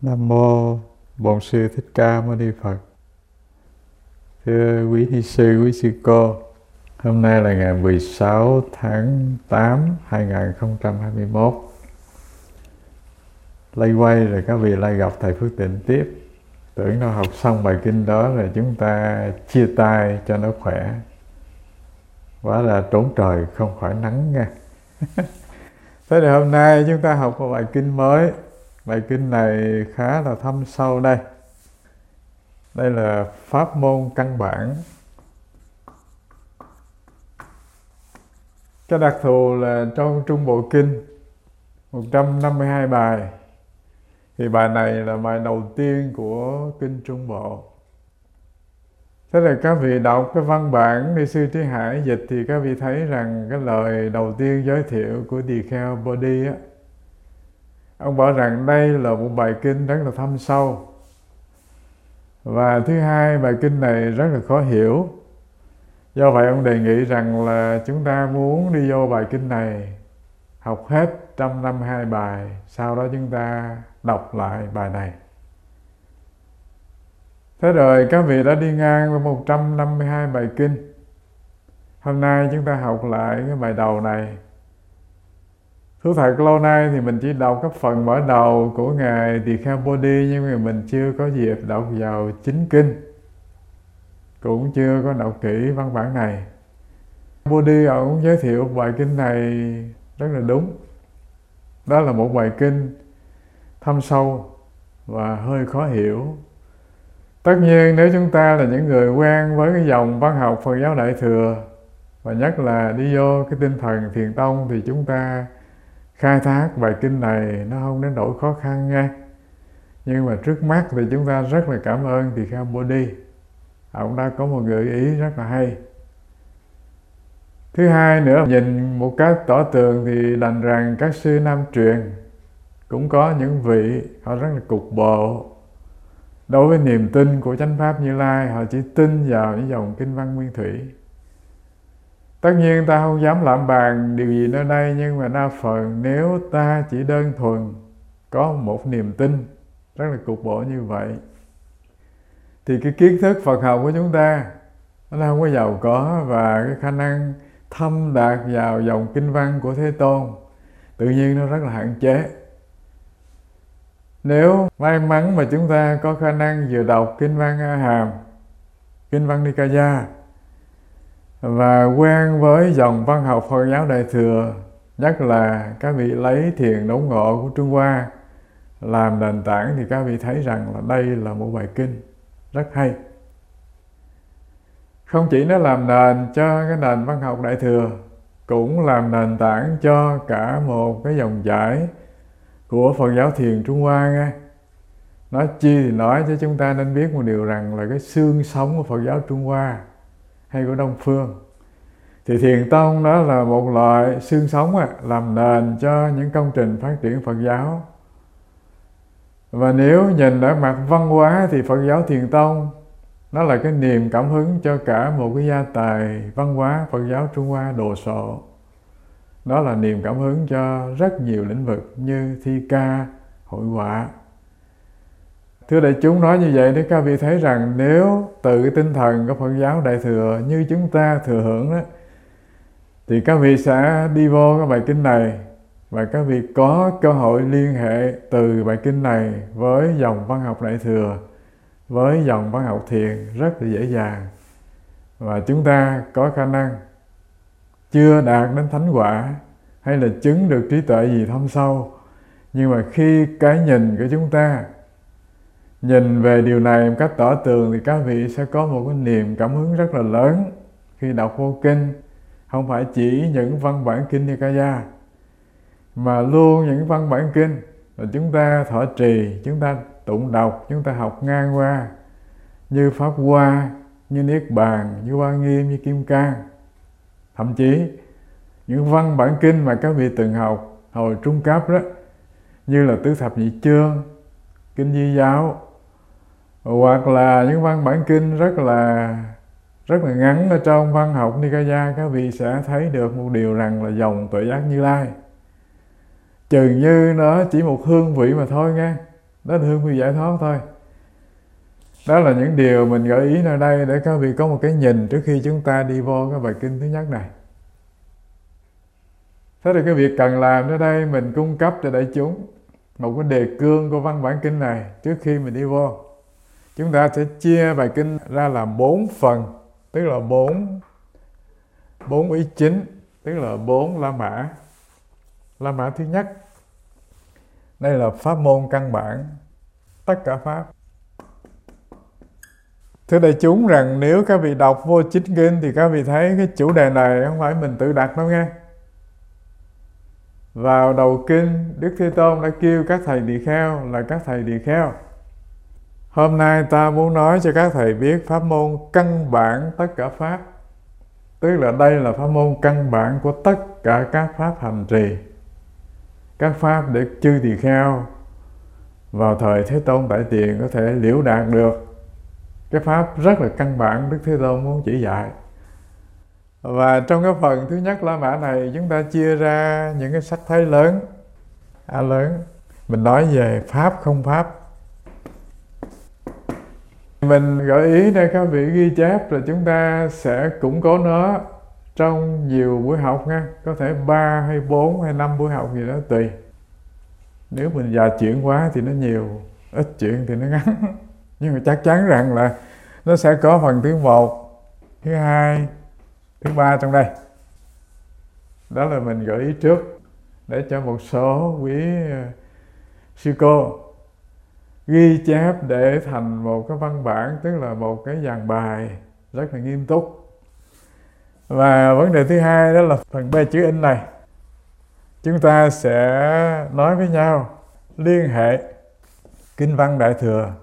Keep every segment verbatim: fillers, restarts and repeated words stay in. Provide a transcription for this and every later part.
Nam mô Bổn Sư Thích Ca Mâu Ni Phật. Thưa quý ni sư, quý sư cô, hôm nay là ngày mười sáu tháng tám năm hai nghìn không trăm hai mươi mốt. Lây quay rồi các vị lại gặp thầy Phước Tịnh tiếp. Tưởng đâu học xong bài kinh đó rồi chúng ta chia tay cho nó khỏe. Quá là trốn trời không khỏi nắng nha. Thế thì hôm nay chúng ta học một bài kinh mới. Bài kinh này khá là thâm sâu đây. Đây là pháp môn căn bản. Cái đặc thù là trong Trung Bộ Kinh một trăm năm mươi hai bài, thì bài này là bài đầu tiên của Kinh Trung Bộ. Thế là các vị đọc cái văn bản Ni Sư Trí Hải dịch thì các vị thấy rằng cái lời đầu tiên giới thiệu của Tỳ Kheo Bodhi á, ông bảo rằng đây là một bài kinh rất là thâm sâu. Và thứ hai, bài kinh này rất là khó hiểu. Do vậy ông đề nghị rằng là chúng ta muốn đi vô bài kinh này, học hết một trăm năm mươi hai bài, sau đó chúng ta đọc lại bài này. Thế rồi các vị đã đi ngang với một trăm năm mươi hai bài kinh. Hôm nay chúng ta học lại cái bài đầu này. Thú thật lâu nay thì mình chỉ đọc các phần mở đầu của Ngài Tỳ Kheo Bodhi, nhưng mà mình chưa có dịp đọc vào chính kinh, cũng chưa có đọc kỹ văn bản này. Bodhi ông giới thiệu bài kinh này rất là đúng. Đó là một bài kinh thâm sâu và hơi khó hiểu. Tất nhiên nếu chúng ta là những người quen với cái dòng văn học Phật giáo Đại Thừa, và nhất là đi vô cái tinh thần Thiền Tông, thì chúng ta khai thác bài kinh này nó không đến nỗi khó khăn nha. Nhưng mà trước mắt thì chúng ta rất là cảm ơn Tỳ Kheo Bodhi. Ông đã có một gợi ý rất là hay. Thứ hai nữa, nhìn một cách tỏ tường thì đành rằng các sư Nam truyền cũng có những vị họ rất là cục bộ. Đối với niềm tin của chánh pháp Như Lai, họ chỉ tin vào những dòng kinh văn nguyên thủy. Tất nhiên ta không dám lạm bàn điều gì nơi đây, nhưng mà đa phần nếu ta chỉ đơn thuần có một niềm tin rất là cục bộ như vậy, thì cái kiến thức Phật học của chúng ta nó không có giàu có, và cái khả năng thâm đạt vào dòng kinh văn của Thế Tôn tự nhiên nó rất là hạn chế. Nếu may mắn mà chúng ta có khả năng vừa đọc kinh văn A Hàm, kinh văn Nikaya, và quen với dòng văn học Phật giáo Đại Thừa, nhất là các vị lấy thiền đốn ngộ của Trung Hoa làm nền tảng, thì các vị thấy rằng là đây là một bài kinh rất hay. Không chỉ nó làm nền cho cái nền văn học Đại Thừa, cũng làm nền tảng cho cả một cái dòng chảy của Phật giáo thiền Trung Hoa nghe. Nói chi thì nói, chứ chúng ta nên biết một điều rằng là cái xương sống của Phật giáo Trung Hoa hay của Đông Phương, thì Thiền Tông đó là một loại xương sống à, làm nền cho những công trình phát triển Phật giáo. Và nếu nhìn ở mặt văn hóa thì Phật giáo Thiền Tông nó là cái niềm cảm hứng cho cả một cái gia tài văn hóa Phật giáo Trung Hoa đồ sộ. Đó là niềm cảm hứng cho rất nhiều lĩnh vực như thi ca, hội họa. Thưa đại chúng, nói như vậy để các vị thấy rằng nếu từ cái tinh thần của Phật giáo Đại Thừa như chúng ta thừa hưởng đó, thì các vị sẽ đi vô cái bài kinh này, và các vị có cơ hội liên hệ từ bài kinh này với dòng văn học Đại Thừa, với dòng văn học thiền rất là dễ dàng. Và chúng ta có khả năng chưa đạt đến thánh quả hay là chứng được trí tuệ gì thâm sâu, nhưng mà khi cái nhìn của chúng ta nhìn về điều này một cách tỏ tường, thì các vị sẽ có một cái niềm cảm hứng rất là lớn khi đọc vô kinh. Không phải chỉ những văn bản kinh Nikaya, mà luôn những văn bản kinh là chúng ta thọ trì, chúng ta tụng đọc, chúng ta học ngang qua, như Pháp Hoa, như Niết Bàn, như Hoa Nghiêm, như Kim Cang. Thậm chí những văn bản kinh mà các vị từng học hồi trung cấp đó, như là Tứ Thập Nhị Chương, Kinh Di Giáo, hoặc là những văn bản kinh rất là rất là ngắn ở trong văn học Nikaya, các vị sẽ thấy được một điều rằng là dòng tuệ giác Như Lai chừng như nó chỉ một hương vị mà thôi nghe. đó là hương vị giải thoát thôi. Đó là những điều mình gợi ý nơi đây để các vị có một cái nhìn trước khi chúng ta đi vô cái bài kinh thứ nhất này. Thế thì cái việc cần làm ở đây mình cung cấp cho đại chúng một cái đề cương của văn bản kinh này trước khi mình đi vô. Chúng ta sẽ chia bài kinh ra làm bốn phần, tức là bốn bốn ý chính, tức là bốn la mã. La mã thứ nhất, đây là pháp môn căn bản, tất cả pháp. Thưa đại chúng rằng nếu các vị đọc vô chính kinh thì các vị thấy cái chủ đề này không phải mình tự đặt đâu nghe. Vào đầu kinh, Đức Thế Tôn đã kêu các thầy tỳ kheo là các thầy tỳ kheo. Hôm nay ta muốn nói cho các thầy biết pháp môn căn bản tất cả pháp. Tức là đây là pháp môn căn bản của tất cả các pháp hành trì. Các pháp để chư tỳ kheo vào thời Thế Tôn Đại Tiền có thể liễu đạt được. Cái pháp rất là căn bản Đức Thế Tôn muốn chỉ dạy. Và trong cái phần thứ nhất La Mã này chúng ta chia ra những cái sắc thái lớn. A lớn, mình nói về pháp không pháp. Mình gợi ý để các vị ghi chép là chúng ta sẽ củng cố nó trong nhiều buổi học nha. Có thể ba hay bốn hay năm buổi học gì đó tùy. Nếu mình dài chuyện quá thì nó nhiều, ít chuyện thì nó ngắn. Nhưng mà chắc chắn rằng là nó sẽ có phần thứ một, thứ hai, thứ ba trong đây. Đó là mình gợi ý trước để cho một số quý sư cô ghi chép để thành một cái văn bản, tức là một cái dàn bài rất là nghiêm túc. Và vấn đề thứ hai đó là phần B chữ in này. Chúng ta sẽ nói với nhau liên hệ Kinh văn Đại Thừa.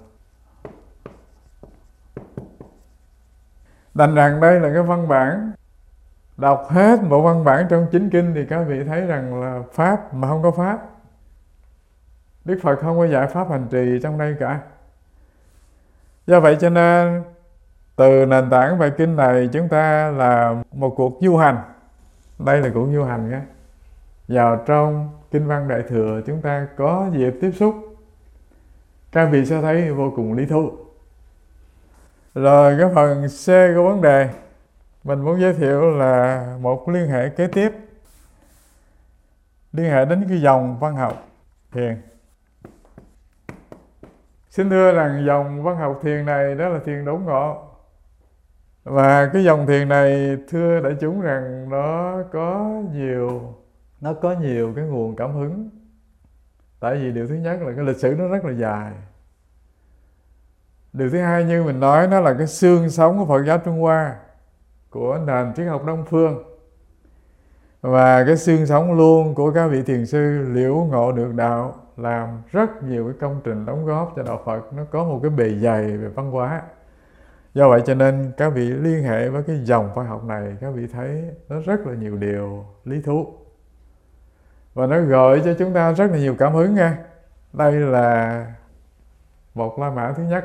Đành rằng đây là cái văn bản, đọc hết bộ văn bản trong chính kinh thì các vị thấy rằng là pháp mà không có pháp. Đức Phật không có dạy pháp hành trì trong đây cả. Do vậy cho nên từ nền tảng bài kinh này chúng ta làm một cuộc du hành. Đây là cuộc du hành nhé. Vào trong Kinh văn Đại Thừa chúng ta có dịp tiếp xúc, các vị sẽ thấy vô cùng lý thú. Rồi cái phần C của vấn đề mình muốn giới thiệu là một liên hệ kế tiếp, liên hệ đến cái dòng văn học thiền. Xin thưa rằng dòng văn học thiền này đó là thiền đốn ngộ. Và cái dòng thiền này thưa đại chúng rằng nó có nhiều nó có nhiều cái nguồn cảm hứng. Tại vì điều thứ nhất là cái lịch sử nó rất là dài. Điều thứ hai như mình nói, nó là cái xương sống của Phật giáo Trung Hoa, của nền triết học Đông Phương. Và cái xương sống luôn của các vị thiền sư liễu ngộ được đạo, làm rất nhiều cái công trình đóng góp cho đạo Phật. Nó có một cái bề dày về văn hóa. Do vậy cho nên các vị liên hệ với cái dòng văn học này, các vị thấy nó rất là nhiều điều lý thú. Và nó gợi cho chúng ta rất là nhiều cảm hứng nha. Đây là một la mã thứ nhất.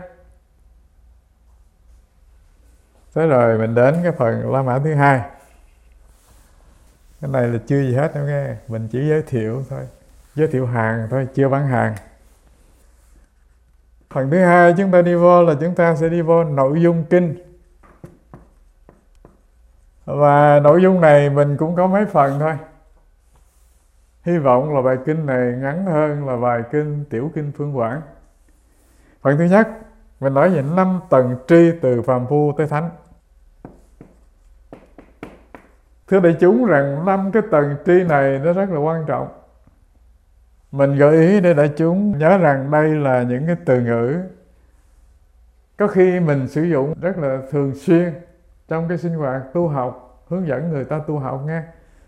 Thế rồi mình đến cái phần la mã thứ hai. Cái này là chưa gì hết đâu nghe. Mình chỉ giới thiệu thôi. Giới thiệu hàng thôi, chưa bán hàng. Phần thứ hai chúng ta đi vô là chúng ta sẽ đi vô nội dung kinh. Và nội dung này mình cũng có mấy phần thôi. Hy vọng là bài kinh này ngắn hơn là bài kinh Tiểu Kinh Phương Quảng. Phần thứ nhất, mình nói về năm tầng tri từ phàm phu tới thánh. Thưa đại chúng rằng năm cái tầng tri này nó rất là quan trọng. Mình gợi ý để đại chúng nhớ rằng đây là những cái từ ngữ có khi mình sử dụng rất là thường xuyên trong cái sinh hoạt tu học, hướng dẫn người ta tu học nghe.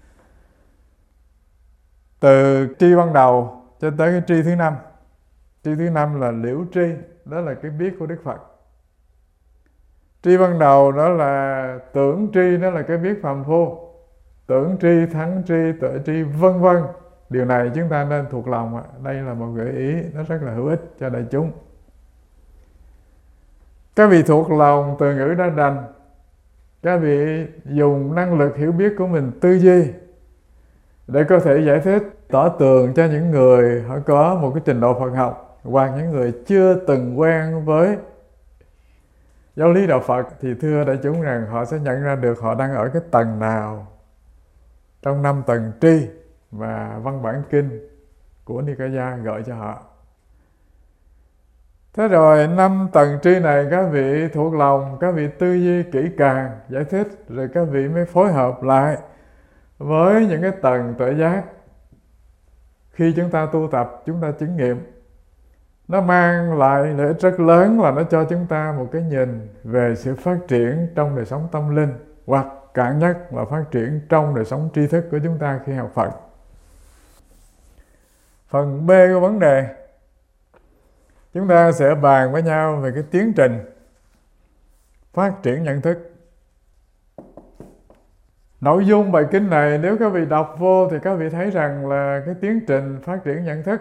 Từ tri ban đầu cho tới cái tri thứ năm. Tri thứ năm là liễu tri, đó là cái biết của Đức Phật. Tri ban đầu đó là tưởng tri, đó là cái biết phàm phu. Tưởng tri, thắng tri, tuệ tri, vân vân. Điều này chúng ta nên thuộc lòng. Đây là một gợi ý nó rất là hữu ích cho đại chúng. Các vị thuộc lòng từ ngữ đã đành, các vị dùng năng lực hiểu biết của mình tư duy để có thể giải thích, tỏ tường cho những người họ có một cái trình độ Phật học hoặc những người chưa từng quen với giáo lý đạo Phật thì thưa đại chúng rằng họ sẽ nhận ra được họ đang ở cái tầng nào trong năm tầng tri và văn bản kinh của Nikaya gọi cho họ. Thế rồi năm tầng tri này các vị thuộc lòng, các vị tư duy kỹ càng, giải thích, rồi các vị mới phối hợp lại với những cái tầng tuệ giác. Khi chúng ta tu tập, chúng ta chứng nghiệm, nó mang lại lợi ích rất lớn là nó cho chúng ta một cái nhìn về sự phát triển trong đời sống tâm linh, hoặc cạn nhất là phát triển trong đời sống tri thức của chúng ta khi học Phật. Phần B của vấn đề, chúng ta sẽ bàn với nhau về cái tiến trình phát triển nhận thức. Nội dung bài kinh này nếu các vị đọc vô thì các vị thấy rằng là cái tiến trình phát triển nhận thức.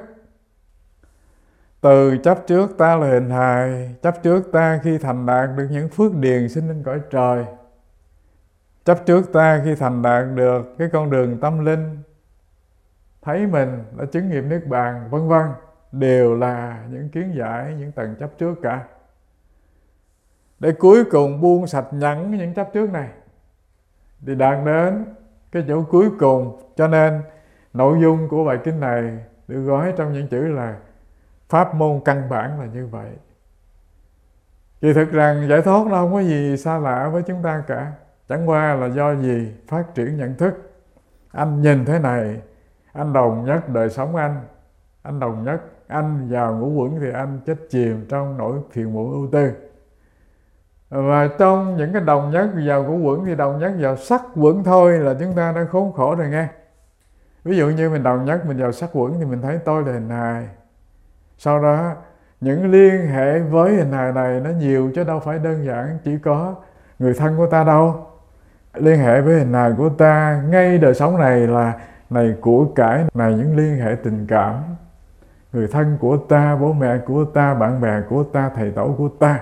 Từ chấp trước ta là hình hài, chấp trước ta khi thành đạt được những phước điền sinh lên cõi trời, chấp trước ta khi thành đạt được cái con đường tâm linh, thấy mình đã chứng nghiệm niết bàn, vân vân, đều là những kiến giải, những tầng chấp trước cả. Để cuối cùng buông sạch nhẵn những chấp trước này thì đạt đến cái chỗ cuối cùng. Cho nên nội dung của bài kinh này được gói trong những chữ là pháp môn căn bản là như vậy. Kỳ thực rằng giải thoát nó không có gì xa lạ với chúng ta cả. Chẳng qua là do gì phát triển nhận thức. Anh nhìn thế này, anh đồng nhất đời sống anh, anh đồng nhất anh vào ngũ quẩn thì anh chết chìm trong nỗi phiền muộn ưu tư. Và trong những cái đồng nhất vào ngũ quẩn thì đồng nhất vào sắc quẩn thôi là chúng ta đã khốn khổ rồi nghe. Ví dụ như mình đồng nhất mình vào sắc quẩn thì mình thấy tôi là hình hài. Sau đó những liên hệ với hình hài này nó nhiều chứ đâu phải đơn giản chỉ có người thân của ta đâu. Liên hệ với hình hài của ta ngay đời sống này là này của cải, này những liên hệ tình cảm, người thân của ta, bố mẹ của ta, bạn bè của ta, thầy tổ của ta.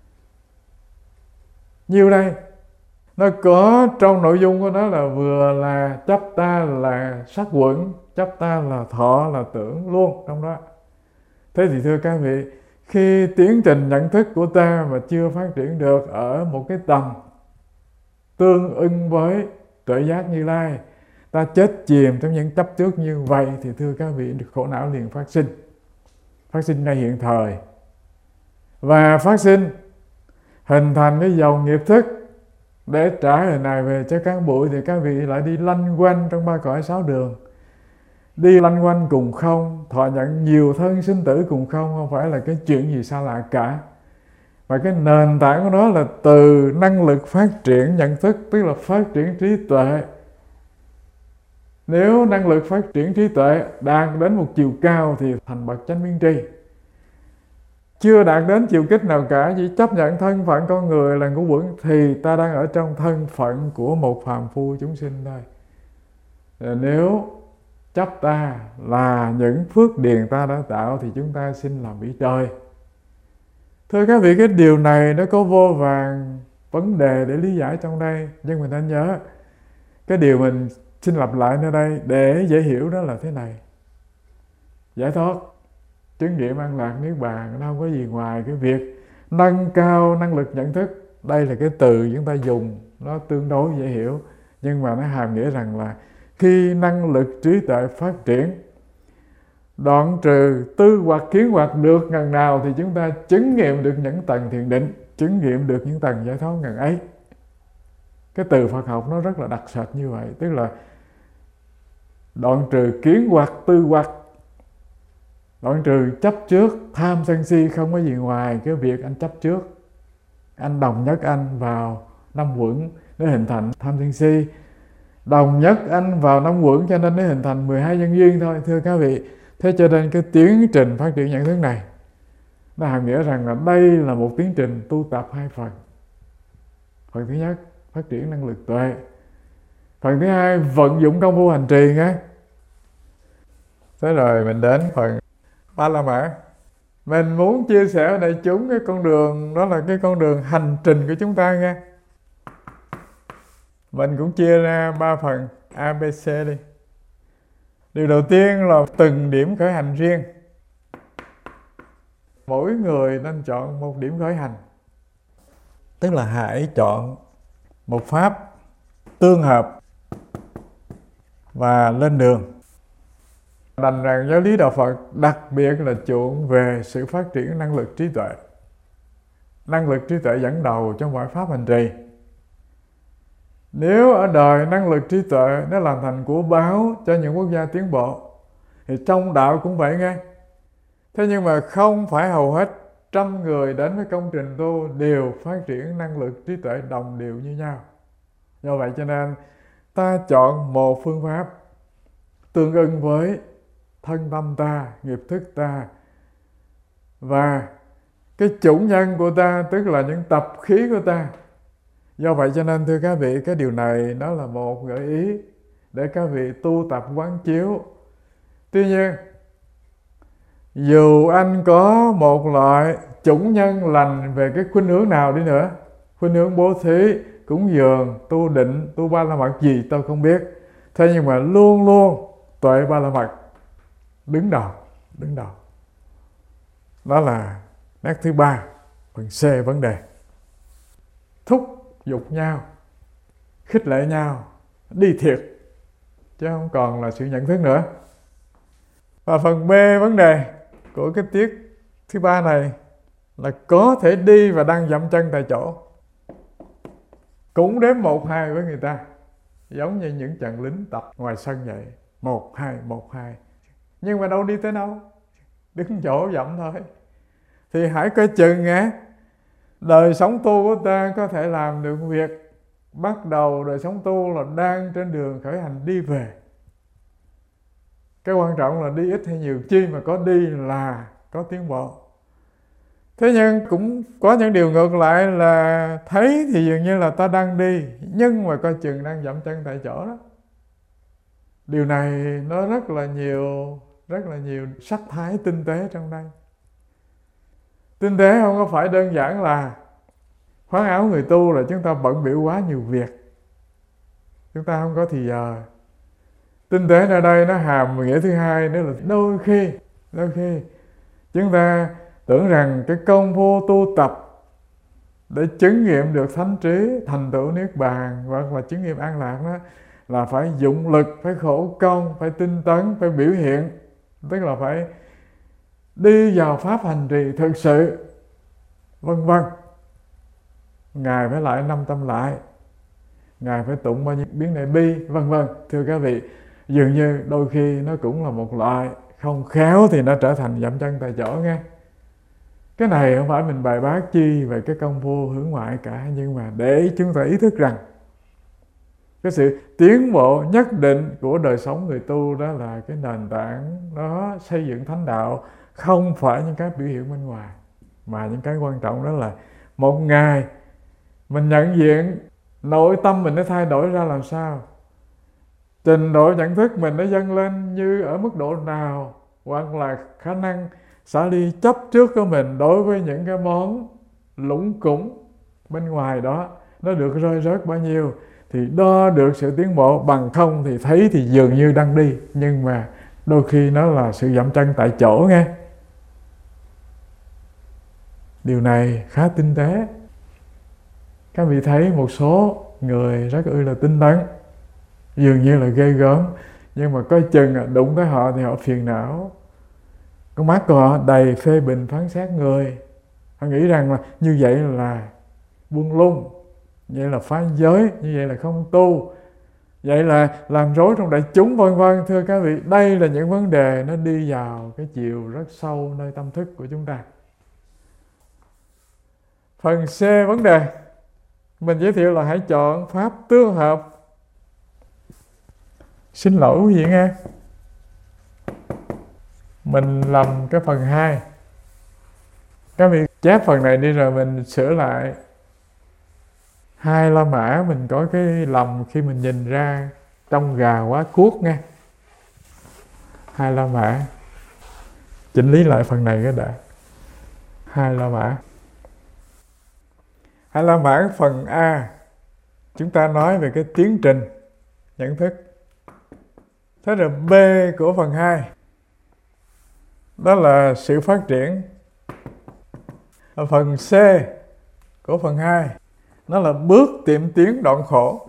Nhiều đây, nó có trong nội dung của nó là vừa là chấp ta là sắc quẩn, chấp ta là thọ là tưởng luôn trong đó. Thế thì thưa các vị, khi tiến trình nhận thức của ta mà chưa phát triển được ở một cái tầm tương ưng với tuệ giác Như Lai, ta chết chìm trong những chấp trước như vậy thì thưa các vị, khổ não liền phát sinh. Phát sinh ngay hiện thời. Và phát sinh hình thành cái dòng nghiệp thức để trả hình này về cho các bụi thì các vị lại đi lanh quanh trong ba cõi sáu đường. Đi lanh quanh cùng không, thọ nhận nhiều thân sinh tử cùng không, không phải là cái chuyện gì xa lạ cả. Và cái nền tảng của nó là từ năng lực phát triển nhận thức, tức là phát triển trí tuệ. Nếu năng lực phát triển trí tuệ đạt đến một chiều cao thì thành bậc chánh biến tri. Chưa đạt đến chiều kích nào cả, chỉ chấp nhận thân phận con người là ngũ quẩn thì ta đang ở trong thân phận của một phàm phu chúng sinh thôi. Nếu chấp ta là những phước điền ta đã tạo thì chúng ta xin làm vị trời. Thưa các vị, cái điều này nó có vô vàn vấn đề để lý giải trong đây, nhưng mình nên nhớ cái điều mình xin lặp lại nơi đây để dễ hiểu đó là thế này. Giải thoát, chứng nghiệm an lạc niết bàn nó không có gì ngoài cái việc nâng cao năng lực nhận thức. Đây là cái từ chúng ta dùng, nó tương đối dễ hiểu, nhưng mà nó hàm nghĩa rằng là khi năng lực trí tuệ phát triển, đoạn trừ tư hoặc kiến hoặc được ngần nào thì chúng ta chứng nghiệm được những tầng thiền định, chứng nghiệm được những tầng giải thoát ngần ấy. Cái từ Phật học nó rất là đặc sệt như vậy, tức là đoạn trừ kiến hoặc tư hoặc, đoạn trừ chấp trước, tham sân si, không có gì ngoài cái việc anh chấp trước. Anh đồng nhất anh vào năm quẩn để hình thành tham sân si, đồng nhất anh vào năm quẩn cho nên nó hình thành mười hai nhân duyên thôi, thưa các vị. Thế cho nên cái tiến trình phát triển nhận thức này nó hàm nghĩa rằng là đây là một tiến trình tu tập hai phần. Phần thứ nhất, phát triển năng lực tuệ. Phần thứ hai, vận dụng công phu hành trì nghe. Thế rồi mình đến phần Ba La Mã. Mình muốn chia sẻ với đại chúng cái con đường, đó là cái con đường hành trình của chúng ta nghe. Mình cũng chia ra ba phần A, B, C đi. Điều đầu tiên là từng điểm khởi hành riêng. mỗi người nên chọn một điểm khởi hành. Tức là hãy chọn một pháp tương hợp và lên đường. Đành rằng giáo lý Đạo Phật đặc biệt là chuộng về sự phát triển năng lực trí tuệ. Năng lực trí tuệ dẫn đầu trong mọi pháp hành trì. Nếu ở đời năng lực trí tuệ nó làm thành của báo cho những quốc gia tiến bộ, thì trong đạo cũng vậy nghe. Thế nhưng mà không phải hầu hết trăm người đến với công trình tu đều phát triển năng lực trí tuệ đồng đều như nhau. Do vậy cho nên ta chọn một phương pháp tương ưng với thân tâm ta, nghiệp thức ta và cái chủng nhân của ta, tức là những tập khí của ta. Do vậy cho nên thưa các vị, cái điều này nó là một gợi ý để các vị tu tập quán chiếu. Tuy nhiên, dù anh có một loại chủng nhân lành về cái khuynh hướng nào đi nữa, khuynh hướng bố thí, cúng dường, tu định, tu ba la mật gì tôi không biết, thế nhưng mà luôn luôn tuệ ba la mật đứng đầu, đứng đầu. Đó là nét thứ ba, phần C vấn đề. Thúc giục nhau, khích lệ nhau, đi thiệt, chứ không còn là sự nhận thức nữa. Và phần B vấn đề của cái tiết thứ ba này là có thể đi và đang dậm chân tại chỗ, cũng đếm một hai với người ta, giống như những trận lính tập ngoài sân vậy, một hai một hai, nhưng mà đâu đi tới đâu, đứng chỗ dậm thôi. Thì hãy coi chừng á, đời sống tu của ta có thể làm được việc bắt đầu đời sống tu là đang trên đường khởi hành đi về. Cái quan trọng là đi ít hay nhiều, chi mà có đi là có tiến bộ. Thế nhưng cũng có những điều ngược lại là thấy thì dường như là ta đang đi, nhưng mà coi chừng đang dậm chân tại chỗ đó. Điều này nó rất là nhiều, rất là nhiều sắc thái tinh tế trong đây. Tinh tế không có phải đơn giản là khoác áo người tu là chúng ta bận bịu quá nhiều việc, chúng ta không có thì giờ. Tinh tế ở đây nó hàm nghĩa thứ hai, nữa là đôi khi, đôi khi chúng ta tưởng rằng cái công phu tu tập để chứng nghiệm được thánh trí, thành tựu niết bàn hoặc là chứng nghiệm an lạc đó là phải dụng lực, phải khổ công, phải tinh tấn, phải biểu hiện, tức là phải đi vào pháp hành trì thực sự, vân vân. Ngài phải lại năm tâm lại, Ngài phải tụng bao nhiêu biến đại bi, vân vân. Thưa các vị, dường như đôi khi nó cũng là một loại, không khéo thì nó trở thành dậm chân tại chỗ nghe. Cái này không phải mình bài bác chi về cái công phu hướng ngoại cả, nhưng mà để chúng ta ý thức rằng cái sự tiến bộ nhất định của đời sống người tu đó là cái nền tảng đó xây dựng thánh đạo, không phải những cái biểu hiện bên ngoài, mà những cái quan trọng đó là một ngày mình nhận diện nội tâm mình nó thay đổi ra làm sao, trình độ nhận thức mình nó dâng lên như ở mức độ nào, hoặc là khả năng xả ly chấp trước của mình đối với những cái món lũng củng bên ngoài đó nó được rơi rớt bao nhiêu, thì đo được sự tiến bộ. Bằng không thì thấy thì dường như đang đi, nhưng mà đôi khi nó là sự dậm chân tại chỗ nghe. Điều này khá tinh tế. Các vị thấy một số người rất ư là tinh tấn, dường như là ghê gớm, nhưng mà coi chừng đụng tới họ thì họ phiền não. Con mắt của họ đầy phê bình phán xét người. Họ nghĩ rằng là như vậy là buông lung, như vậy là phá giới, như vậy là không tu, vậy là làm rối trong đại chúng, vân vân. Thưa các vị, đây là những vấn đề nó đi vào cái chiều rất sâu nơi tâm thức của chúng ta. Phần C vấn đề mình giới thiệu là hãy chọn pháp tương hợp. Xin lỗi quý vị nghe, mình làm cái phần hai. Các vị chép phần này đi rồi mình sửa lại. Hai La Mã mình có cái lầm khi mình nhìn ra trong gà quá cuốc nghe. Hai La Mã, chỉnh lý lại phần này cái đã. Hai La Mã. Hai La Mã phần A, chúng ta nói về cái tiến trình nhận thức. Thế rồi B của phần hai, đó là sự phát triển Phần C của phần hai, nó là bước tiệm tiến đoạn khổ.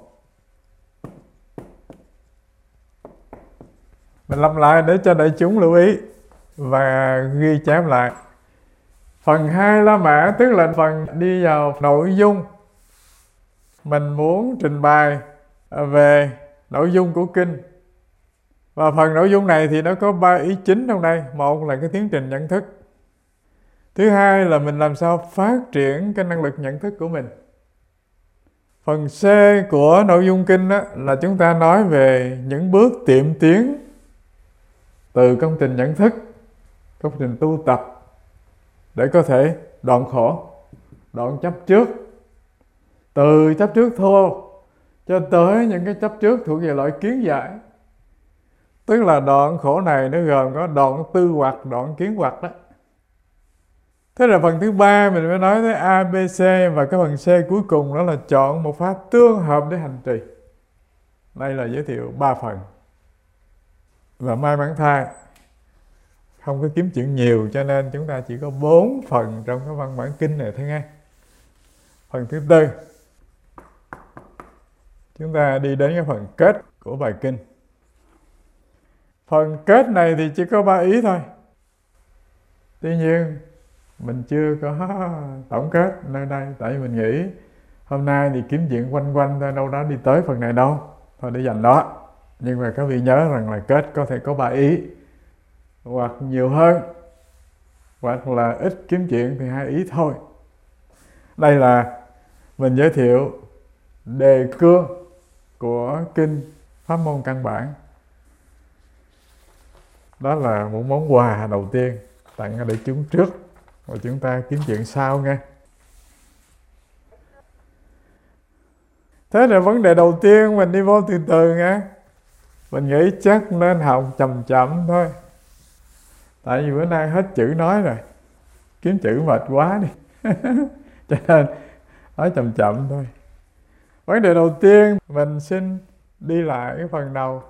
Mình làm lại để cho đại chúng lưu ý và ghi chép lại. Phần hai La Mã tức là phần đi vào nội dung. Mình muốn trình bày về nội dung của kinh. Và phần nội dung này thì nó có ba ý chính trong đây. Một là cái tiến trình nhận thức. Thứ hai là mình làm sao phát triển cái năng lực nhận thức của mình. Phần C của nội dung kinh đó là chúng ta nói về những bước tiệm tiến từ công trình nhận thức, công trình tu tập để có thể đoạn khổ, đoạn chấp trước. Từ chấp trước thô cho tới những cái chấp trước thuộc về loại kiến giải. Tức là đoạn khổ này nó gồm có đoạn tư hoặc, đoạn kiến hoặc đó. Thế là phần thứ ba mình mới nói tới A, B, C, và cái phần C cuối cùng đó là chọn một pháp tương hợp để hành trì. Đây là giới thiệu ba phần. Và may mắn thay, không có kiếm chuyện nhiều cho nên chúng ta chỉ có bốn phần trong cái văn bản kinh này thôi nghe. Phần thứ tư, chúng ta đi đến cái phần kết của bài kinh. Phần kết này thì chỉ có ba ý thôi. Tuy nhiên mình chưa có tổng kết nơi đây, tại vì mình nghĩ hôm nay thì kiếm chuyện quanh quanh thôi, đâu đó đi tới phần này đâu, thôi để dành đó. Nhưng mà các vị nhớ rằng là kết có thể có ba ý, hoặc nhiều hơn, hoặc là ít kiếm chuyện thì hai ý thôi. Đây là mình giới thiệu đề cương của kinh Pháp môn căn bản. Đó là một món quà đầu tiên tặng cho đại chúng trước, và chúng ta kiếm chuyện sau nghe. Thế là vấn đề đầu tiên mình đi vô từ từ nghe. Mình nghĩ chắc nên học chậm chậm thôi. Tại vì bữa nay hết chữ nói rồi, kiếm chữ mệt quá đi. Cho nên nói chậm chậm thôi. Vấn đề đầu tiên mình xin đi lại cái phần đầu.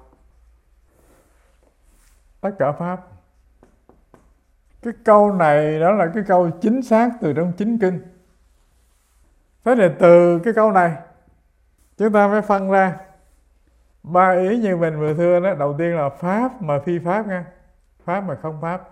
Tất cả pháp. Cái câu này đó là cái câu chính xác từ trong chính kinh. Thế thì từ cái câu này chúng ta phải phân ra ba ý như mình vừa thưa đó. Đầu tiên là pháp mà phi pháp nha, pháp mà không pháp.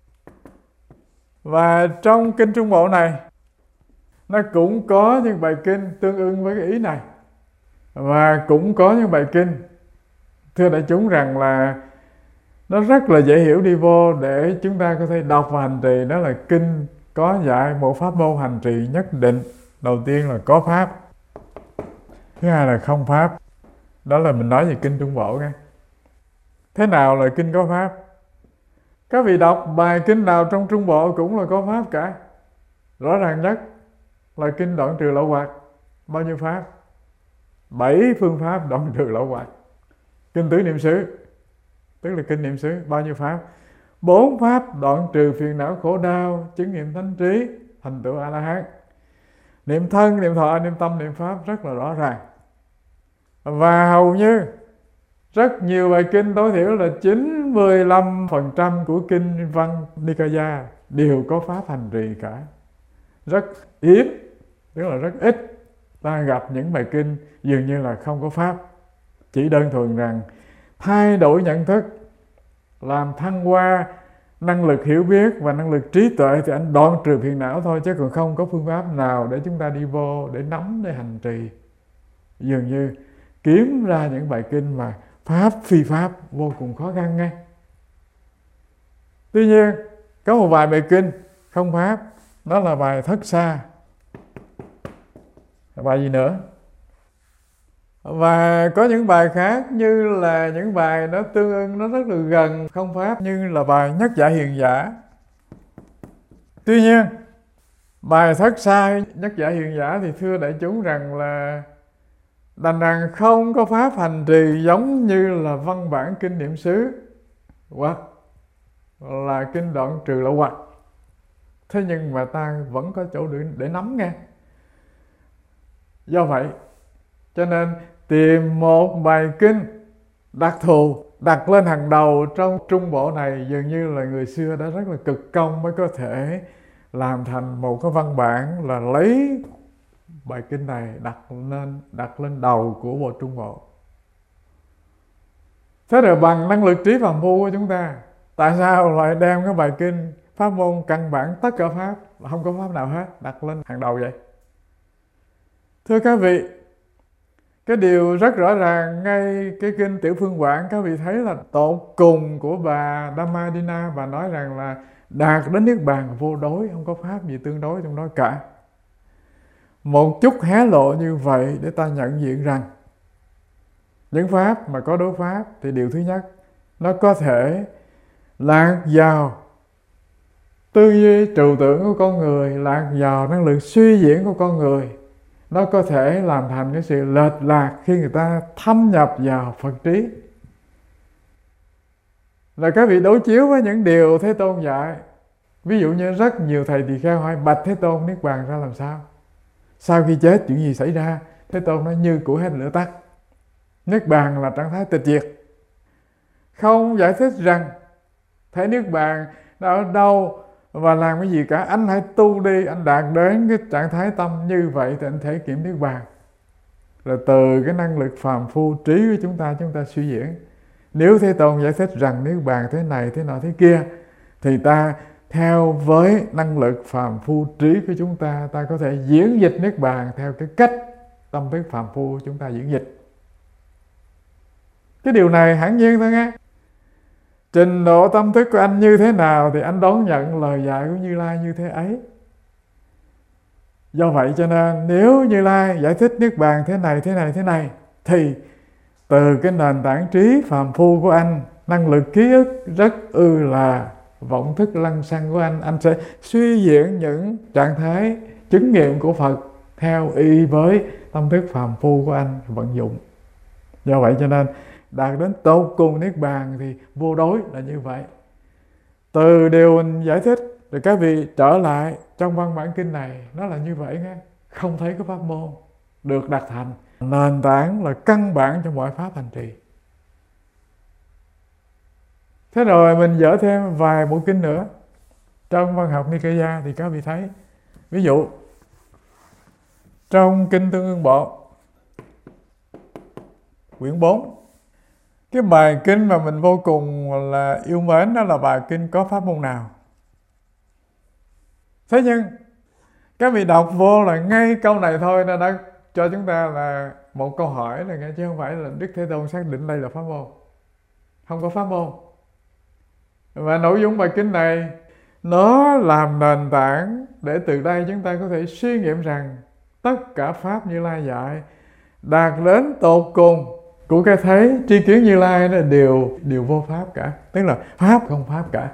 Và trong kinh Trung Bộ này nó cũng có những bài kinh tương ưng với cái ý này, và cũng có những bài kinh thưa đại chúng rằng là nó rất là dễ hiểu đi vô để chúng ta có thể đọc và hành trì. Đó là kinh có dạy một pháp môn hành trì nhất định. Đầu tiên là có pháp, thứ hai là không pháp. Đó là mình nói về kinh Trung Bộ nghe. Thế nào là kinh có pháp? Các vị đọc bài kinh nào trong Trung Bộ cũng là có pháp cả. Rõ ràng nhất là kinh đoạn trừ lậu hoặc. Bao nhiêu pháp? Bảy phương pháp đoạn trừ lậu hoặc. Kinh tứ niệm xứ, tức là kinh niệm xứ, bao nhiêu pháp? Bốn pháp đoạn trừ phiền não khổ đau, chứng nghiệm thánh trí, thành tựu A La Hán. Niệm thân, niệm thọ, niệm tâm, niệm pháp rất là rõ ràng. Và hầu như rất nhiều bài kinh, tối thiểu là chín mươi lăm phần trăm của kinh văn Nikaya đều có pháp hành trì cả. Rất hiếm, tức là rất ít ta gặp những bài kinh dường như là không có pháp. Chỉ đơn thuần rằng thay đổi nhận thức, làm thăng hoa năng lực hiểu biết và năng lực trí tuệ thì anh đoạn trừ phiền não thôi, chứ còn không có phương pháp nào để chúng ta đi vô để nắm, để hành trì. Dường như kiếm ra những bài kinh mà pháp phi pháp vô cùng khó khăn nghe. Tuy nhiên có một vài bài kinh không pháp, đó là bài Thất Xa. Bài gì nữa? Và có những bài khác như là những bài nó tương ưng, nó rất là gần không pháp, như là bài Nhất Giả Hiền Giả. Tuy nhiên bài Thất Xa, Nhất Giả Hiền Giả thì thưa đại chúng rằng là đành rằng không có pháp hành trì giống như là văn bản kinh niệm xứ hoặc là kinh đoạn trừ lậu hoặc. Thế nhưng mà ta vẫn có chỗ để, để nắm nghe. Do vậy cho nên tìm một bài kinh đặc thù đặt lên hàng đầu trong Trung Bộ này dường như là người xưa đã rất là cực công mới có thể làm thành một cái văn bản là lấy bài kinh này đặt lên đặt lên đầu của Bộ Trung Bộ. Thế rồi bằng năng lực trí phàm phu của chúng ta, tại sao lại đem cái bài kinh pháp môn căn bản tất cả pháp, không có pháp nào hết, đặt lên hàng đầu vậy? Thưa các vị, cái điều rất rõ ràng, ngay cái kinh Tiểu Phương Quảng các vị thấy là tột cùng của bà Dhammadina, bà nói rằng là đạt đến niết bàn vô đối, không có pháp gì tương đối trong đó cả. Một chút hé lộ như vậy để ta nhận diện rằng những pháp mà có đối pháp thì điều thứ nhất, nó có thể lạc vào tư duy trừu tưởng của con người, lạc vào năng lực suy diễn của con người. Nó có thể làm thành cái sự lệch lạc khi người ta thâm nhập vào Phật trí. Là các vị đối chiếu với những điều Thế Tôn dạy. Ví dụ như rất nhiều thầy tỳ kheo hỏi bạch Thế Tôn niết bàn ra làm sao? Sau khi chết chuyện gì xảy ra? Thế Tôn nói như củi hết lửa tắt. Niết bàn là trạng thái tịch diệt. Không giải thích rằng thế niết bàn nó ở đâu và làm cái gì cả. Anh hãy tu đi, anh đạt đến cái trạng thái tâm như vậy thì anh thể kiểm niết bàn. Là từ cái năng lực phàm phu trí của chúng ta, chúng ta suy diễn. Nếu Thế Tôn giải thích rằng niết bàn thế này, thế nọ, thế kia, thì ta theo với năng lực phàm phu trí của chúng ta, ta có thể diễn dịch niết bàn theo cái cách tâm thức phàm phu của chúng ta diễn dịch. Cái điều này hẳn nhiên thôi nghe. Trình độ tâm thức của anh như thế nào thì anh đón nhận lời dạy của Như Lai như thế ấy. Do vậy cho nên nếu Như Lai giải thích niết bàn thế này, thế này, thế này, thì từ cái nền tảng trí phàm phu của anh, năng lực ký ức rất ư là vọng thức lăng xăng của anh, anh sẽ suy diễn những trạng thái chứng nghiệm của Phật theo y với tâm thức phàm phu của anh vận dụng. Do vậy cho nên đạt đến tột cùng niết bàn thì vô đối là như vậy. Từ điều mình giải thích rồi các vị trở lại trong văn bản kinh này, nó là như vậy nghe. Không thấy cái pháp môn được đặt thành nền tảng là căn bản cho mọi pháp hành trì. Thế rồi mình dở thêm vài bộ kinh nữa. Trong văn học Nikaya thì các vị thấy, ví dụ trong kinh Tương Ưng Bộ quyển bốn, cái bài kinh mà mình vô cùng là yêu mến đó là bài kinh có pháp môn nào. Thế nhưng các vị đọc vô là ngay câu này thôi nó đã cho chúng ta là một câu hỏi là nghe, chứ không phải là Đức Thế Tôn xác định đây là pháp môn. Không có pháp môn. Và nội dung bài kinh này nó làm nền tảng để từ đây chúng ta có thể suy nghiệm rằng tất cả pháp Như Lai dạy đạt đến tột cùng của cái thấy tri kiến Như Lai là đều đều vô pháp cả, tức là pháp không pháp cả.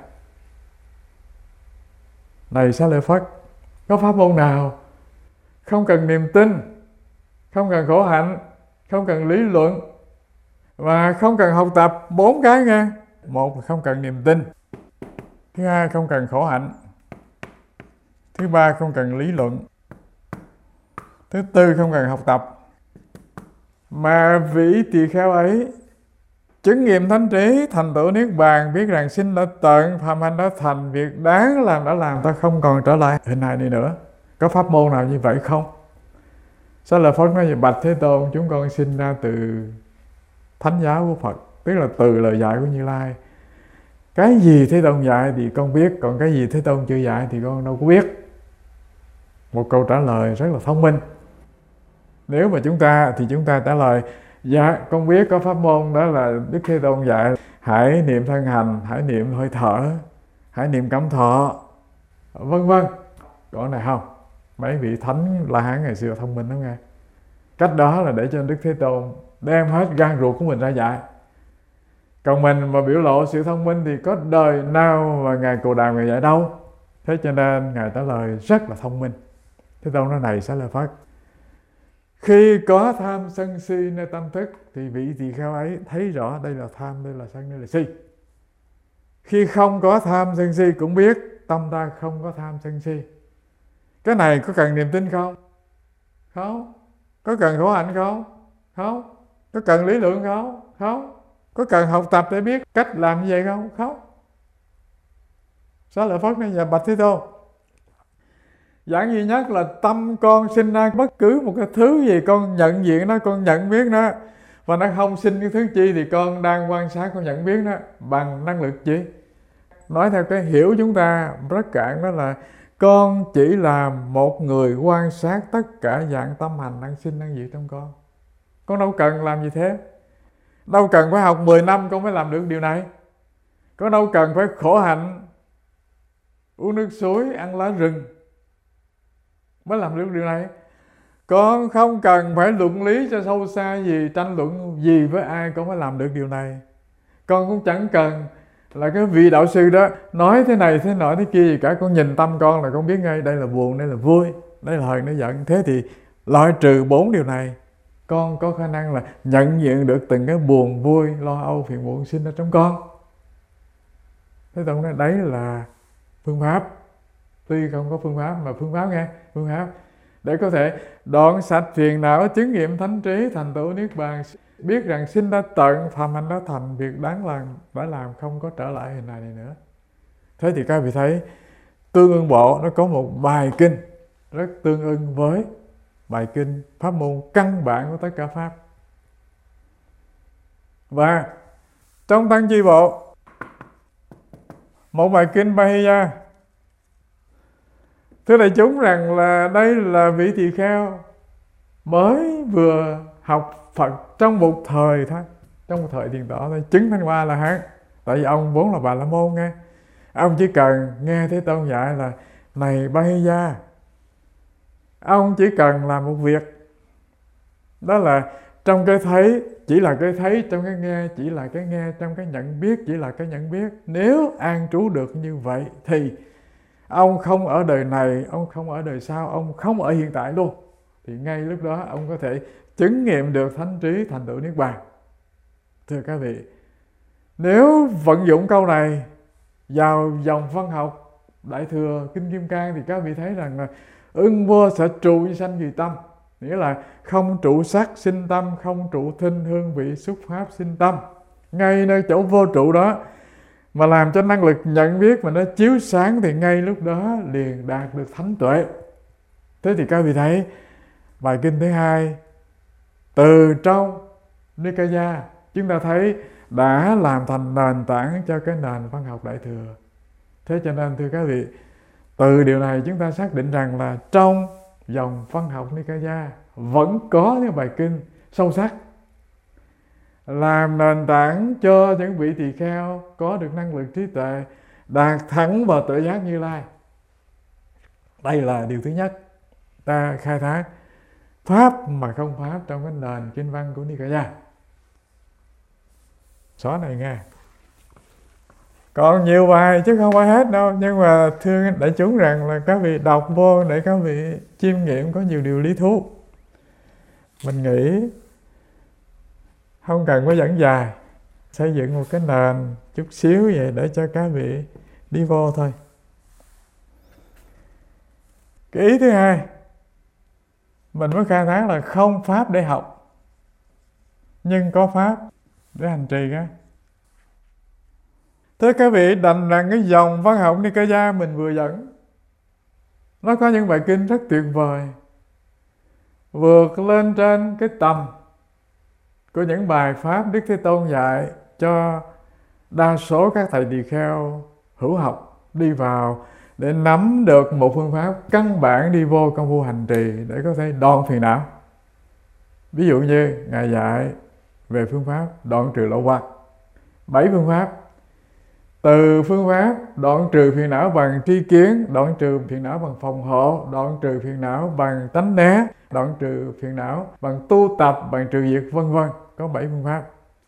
Này Xá Lợi Phất, có pháp môn nào không cần niềm tin, không cần khổ hạnh, không cần lý luận và không cần học tập? Bốn cái nghe. Một là không cần niềm tin, thứ hai không cần khổ hạnh, thứ ba không cần lý luận, thứ tư không cần học tập. Mà vị tỳ kheo ấy chứng nghiệm thánh trí, thành tựu niết bàn, biết rằng sinh đã tận, phạm hạnh đã thành, việc đáng làm đã làm, ta không còn trở lại hình hài này nữa. Có pháp môn nào như vậy không? Xá Lợi Phất nói về bạch Thế Tôn, chúng con sinh ra từ thánh giáo của Phật, tức là từ lời dạy của Như Lai. Cái gì Thế Tôn dạy thì con biết, còn cái gì Thế Tôn chưa dạy thì con đâu có biết. Một câu trả lời rất là thông minh. Nếu mà chúng ta thì chúng ta trả lời dạ con biết có pháp môn, đó là Đức Thế Tôn dạy hãy niệm thân hành, hãy niệm hơi thở, hãy niệm cảm thọ, vân vân. Còn này không, mấy vị thánh La Hán ngày xưa thông minh lắm nghe. Cách đó là để cho Đức Thế Tôn đem hết gan ruột của mình ra dạy. Còn mình mà biểu lộ sự thông minh thì có đời nào mà Ngài Cù Đàm Ngài dạy đâu. Thế cho nên Ngài trả lời rất là thông minh. Thế Tôn nói này Xá Lợi Phất, khi có tham sân si nơi tâm thức thì vị tỳ kheo ấy thấy rõ đây là tham, đây là sân, đây là si. Khi không có tham sân si cũng biết tâm ta không có tham sân si. Cái này có cần niềm tin không? Không. Có cần khổ hạnh không? Không. Có cần lý luận không? Không. Có cần học tập để biết cách làm như vậy không? Không. Xá Lợi Phất nói dạ bạch Thế Tôn, Giản dị nhất là tâm con sinh ra bất cứ một cái thứ gì con nhận diện nó, con nhận biết nó, và nó không sinh cái thứ chi thì con đang quan sát, con nhận biết nó bằng năng lực chi. Nói theo cái hiểu chúng ta rất cạn đó là con chỉ là một người quan sát tất cả dạng tâm hành đang sinh đang diệt trong con. Con đâu cần làm gì thế. Đâu cần phải học mười năm con mới làm được điều này. Con đâu cần phải khổ hạnh uống nước suối, ăn lá rừng mới làm được điều này. Con không cần phải luận lý cho sâu xa gì, tranh luận gì với ai con mới làm được điều này. Con cũng chẳng cần là cái vị đạo sư đó nói thế này thế nọ thế kia gì cả. Con nhìn tâm con là con biết ngay đây là buồn, đây là vui, đây là hờn, đây là giận. Thế thì loại trừ bốn điều này, con có khả năng là nhận diện được từng cái buồn, vui, lo âu, phiền muộn sinh ra trong con. Thế tôi nói đấy là phương pháp. Tuy không có phương pháp mà phương pháp nghe, phương pháp để có thể đoạn sạch phiền não, chứng nghiệm thánh trí, thành tựu niết bàn, biết rằng sinh đã tận, phàm hành đã thành, việc đáng làm đã làm, không có trở lại hình hài này nữa. Thế thì các vị thấy Tương Ưng Bộ nó có một bài kinh rất tương ưng với bài kinh pháp môn căn bản của tất cả pháp. Và trong Tăng Chi Bộ một bài kinh Bahiya, thưa đại chúng rằng là đây là vị tỳ kheo mới vừa học Phật trong một thời thôi, trong một thời tiền tỏ thôi, chứng Thanh Hoa là hắn. Tại vì ông vốn là Bà La Môn nghe. Ông chỉ cần nghe Thế Tôn dạy là này Bahiya, ông chỉ cần làm một việc, đó là trong cái thấy chỉ là cái thấy, trong cái nghe chỉ là cái nghe, trong cái nhận biết chỉ là cái nhận biết. Nếu an trú được như vậy thì ông không ở đời này, ông không ở đời sau, ông không ở hiện tại luôn, thì ngay lúc đó ông có thể chứng nghiệm được thánh trí, thành tựu niết bàn. Thưa các vị, nếu vận dụng câu này vào dòng văn học Đại Thừa Kinh Kim Cang thì các vị thấy rằng là ưng vô sở trụ như sanh vì tâm, nghĩa là không trụ sắc sinh tâm, không trụ thinh hương vị xúc pháp sinh tâm. Ngay nơi chỗ vô trụ đó mà làm cho năng lực nhận biết mà nó chiếu sáng thì ngay lúc đó liền đạt được thánh tuệ. Thế thì các vị thấy bài kinh thứ hai từ trong Nikaya chúng ta thấy đã làm thành nền tảng cho cái nền văn học Đại Thừa. Thế cho nên thưa các vị, từ điều này chúng ta xác định rằng là trong dòng văn học Nikaya vẫn có những bài kinh sâu sắc làm nền tảng cho những vị tỳ kheo có được năng lực trí tuệ đạt thẳng vào tự giác Như Lai. Đây là điều thứ nhất, ta khai thác pháp mà không pháp trong cái nền kinh văn của Nikaya. Xóa này nghe. Còn nhiều bài chứ không phải hết đâu, nhưng mà thưa đại chúng rằng là các vị đọc vô để các vị chiêm nghiệm có nhiều điều lý thú. Mình nghĩ không cần phải dẫn dài, xây dựng một cái nền chút xíu vậy để cho các vị đi vô thôi. Cái ý thứ hai, mình mới khai thác là không pháp để học, nhưng có pháp để hành trì á. Thế các vị đành rằng cái dòng văn học Nikaya mình vừa dẫn, nó có những bài kinh rất tuyệt vời, vượt lên trên cái tầm của những bài pháp Đức Thế Tôn dạy cho đa số các thầy tỳ kheo hữu học đi vào để nắm được một phương pháp căn bản đi vô công phu hành trì để có thể đoạn phiền não. Ví dụ như Ngài dạy về phương pháp đoạn trừ lậu hoặc, bảy phương pháp. Từ phương pháp đoạn trừ phiền não bằng tri kiến, đoạn trừ phiền não bằng phòng hộ, đoạn trừ phiền não bằng tránh né, đoạn trừ phiền não bằng tu tập, bằng trừ diệt, vân vân, có bảy phương pháp.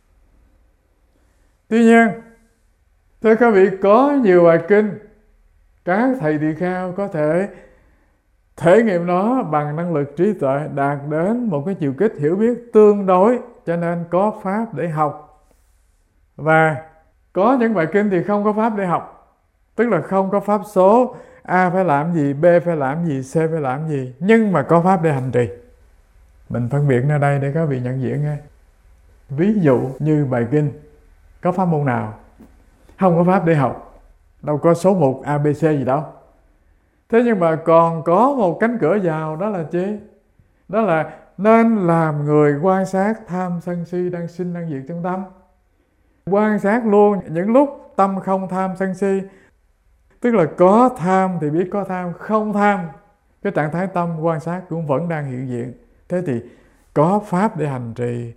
Tuy nhiên, thưa các vị, có nhiều bài kinh các thầy tỳ kheo có thể thể nghiệm nó bằng năng lực trí tuệ đạt đến một cái chiều kích hiểu biết tương đối, cho nên có pháp để học. Và có những bài kinh thì không có pháp để học, tức là không có pháp số A phải làm gì, B phải làm gì, C phải làm gì, nhưng mà có pháp để hành trì. Mình phân biệt ở đây để các vị nhận diện nghe. Ví dụ như bài kinh có pháp môn nào không có pháp để học, đâu có số một A B C gì đâu. Thế nhưng mà còn có một cánh cửa vào, đó là chi? Đó là nên làm người quan sát tham sân si đang sinh đang diệt trong tâm. Quan sát luôn những lúc tâm không tham sân si. Tức là có tham thì biết có tham, không tham, cái trạng thái tâm quan sát cũng vẫn đang hiện diện. Thế thì có pháp để hành trì,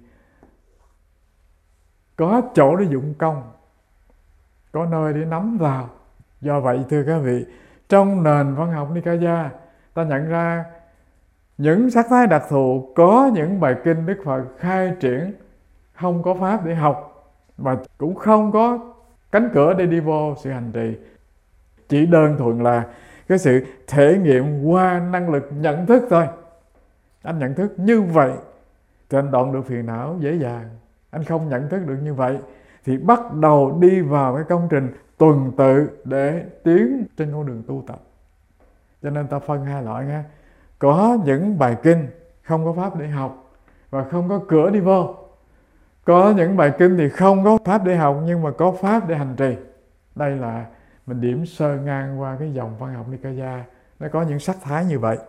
có chỗ để dụng công, có nơi để nắm vào. Do vậy thưa các vị, trong nền văn học Nikaya, ta nhận ra những sắc thái đặc thù, có những bài kinh Đức Phật khai triển không có pháp để học, mà cũng không có cánh cửa để đi vô sự hành trì. Chỉ đơn thuần là cái sự thể nghiệm qua năng lực nhận thức thôi. Anh nhận thức như vậy thì anh đoạn được phiền não dễ dàng. Anh không nhận thức được như vậy thì bắt đầu đi vào cái công trình tuần tự để tiến trên con đường tu tập. Cho nên ta phân hai loại nha. Có những bài kinh không có pháp để học và không có cửa đi vô. Có những bài kinh thì không có pháp để học nhưng mà có pháp để hành trì. Đây là mình điểm sơ ngang qua cái dòng văn học Nikaya. Nó có những sắc thái như vậy.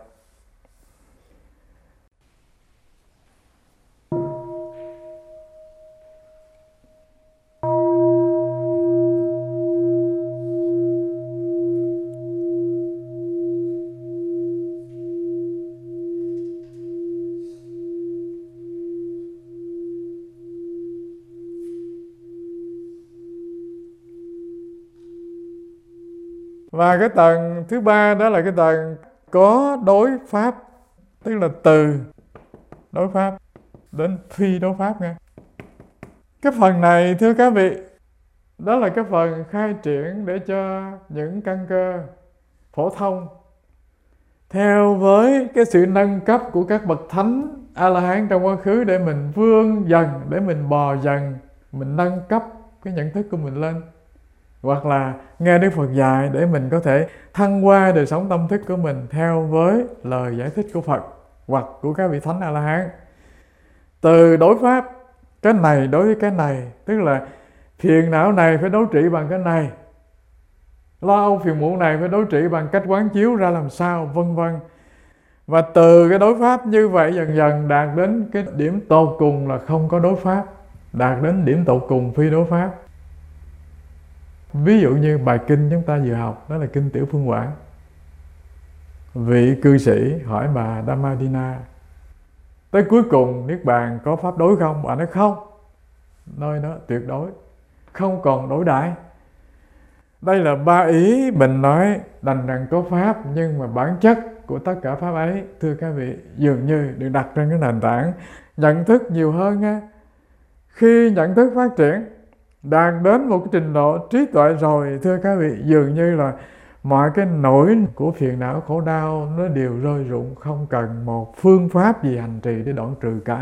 Và cái tầng thứ ba đó là cái tầng có đối pháp, tức là từ đối pháp đến phi đối pháp nha. Cái phần này thưa các vị, đó là cái phần khai triển để cho những căn cơ phổ thông theo với cái sự nâng cấp của các bậc thánh A-la-hán trong quá khứ, để mình vươn dần, để mình bò dần, mình nâng cấp cái nhận thức của mình lên. Hoặc là nghe Đức Phật dạy để mình có thể thăng hoa đời sống tâm thức của mình theo với lời giải thích của Phật hoặc của các vị thánh A-la-hán. Từ đối pháp, cái này đối với cái này, tức là phiền não này phải đối trị bằng cái này, lo âu phiền muộn này phải đối trị bằng cách quán chiếu ra làm sao, vân vân. Và từ cái đối pháp như vậy dần dần đạt đến cái điểm tột cùng là không có đối pháp, đạt đến điểm tột cùng phi đối pháp. Ví dụ như bài kinh chúng ta vừa học, đó là kinh Tiểu Phương Quảng. Vị cư sĩ hỏi bà Dhammadina, tới cuối cùng Niết Bàn có pháp đối không? Bà nói không, nơi đó tuyệt đối, không còn đối đãi. Đây là ba ý mình nói đành rằng có pháp, nhưng mà bản chất của tất cả pháp ấy, thưa các vị, dường như được đặt trên cái nền tảng nhận thức nhiều hơn nha. Khi nhận thức phát triển, đạt đến một cái trình độ trí tuệ rồi, thưa các vị, dường như là mọi cái nỗi của phiền não khổ đau nó đều rơi rụng, không cần một phương pháp gì hành trì để đoạn trừ cả.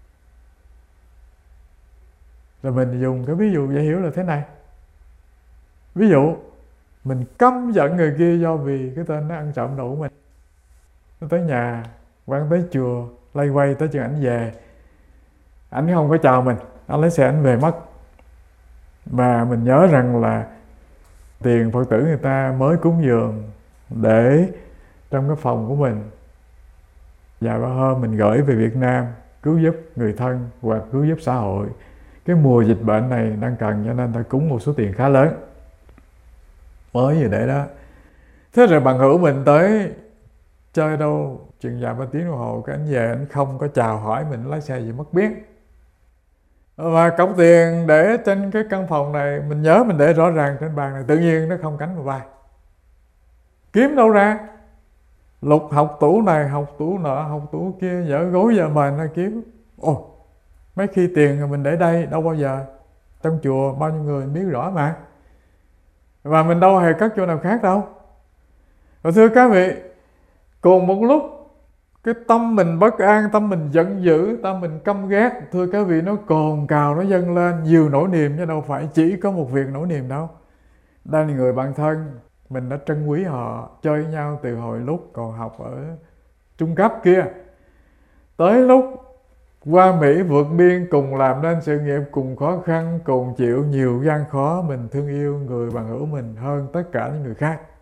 Rồi mình dùng cái ví dụ dễ hiểu là thế này. Ví dụ mình căm giận người kia do vì cái tên nó ăn trộm đồ của mình. Nó tới nhà, quán tới chùa, lay quay tới chừng ảnh về, ảnh không có chào mình, anh lấy xe ảnh về mất. Mà mình nhớ rằng là tiền Phật tử người ta mới cúng dường để trong cái phòng của mình. Vài ba hôm mình gửi về Việt Nam cứu giúp người thân hoặc cứu giúp xã hội. Cái mùa dịch bệnh này đang cần, cho nên ta cúng một số tiền khá lớn mới về để đó. Thế rồi bằng hữu mình tới chơi đâu chừng vài ba tiếng đồng hồ, cái anh về anh không có chào hỏi mình, lái xe gì mất biết. Và cọc tiền để trên cái căn phòng này, mình nhớ mình để rõ ràng trên bàn này, tự nhiên nó không cánh mà bay. Kiếm đâu ra? Lục học tủ này, học tủ nọ, học tủ kia, dở gối giờ mền ra kiếm. Ồ, mấy khi tiền mình để đây đâu bao giờ. Trong chùa bao nhiêu người biết rõ mà. Và mình đâu hề cất chỗ nào khác đâu. Và thưa các vị, cùng một lúc cái tâm mình bất an, tâm mình giận dữ, tâm mình căm ghét, thưa các vị, nó cồn cào, nó dâng lên nhiều nỗi niềm, chứ đâu phải chỉ có một việc nỗi niềm đâu. Đây là người bạn thân, mình đã trân quý họ, chơi với nhau từ hồi lúc còn học ở trung cấp kia. Tới lúc qua Mỹ vượt biên cùng làm nên sự nghiệp, cùng khó khăn, cùng chịu nhiều gian khó, mình thương yêu người bằng hữu mình hơn tất cả những người khác.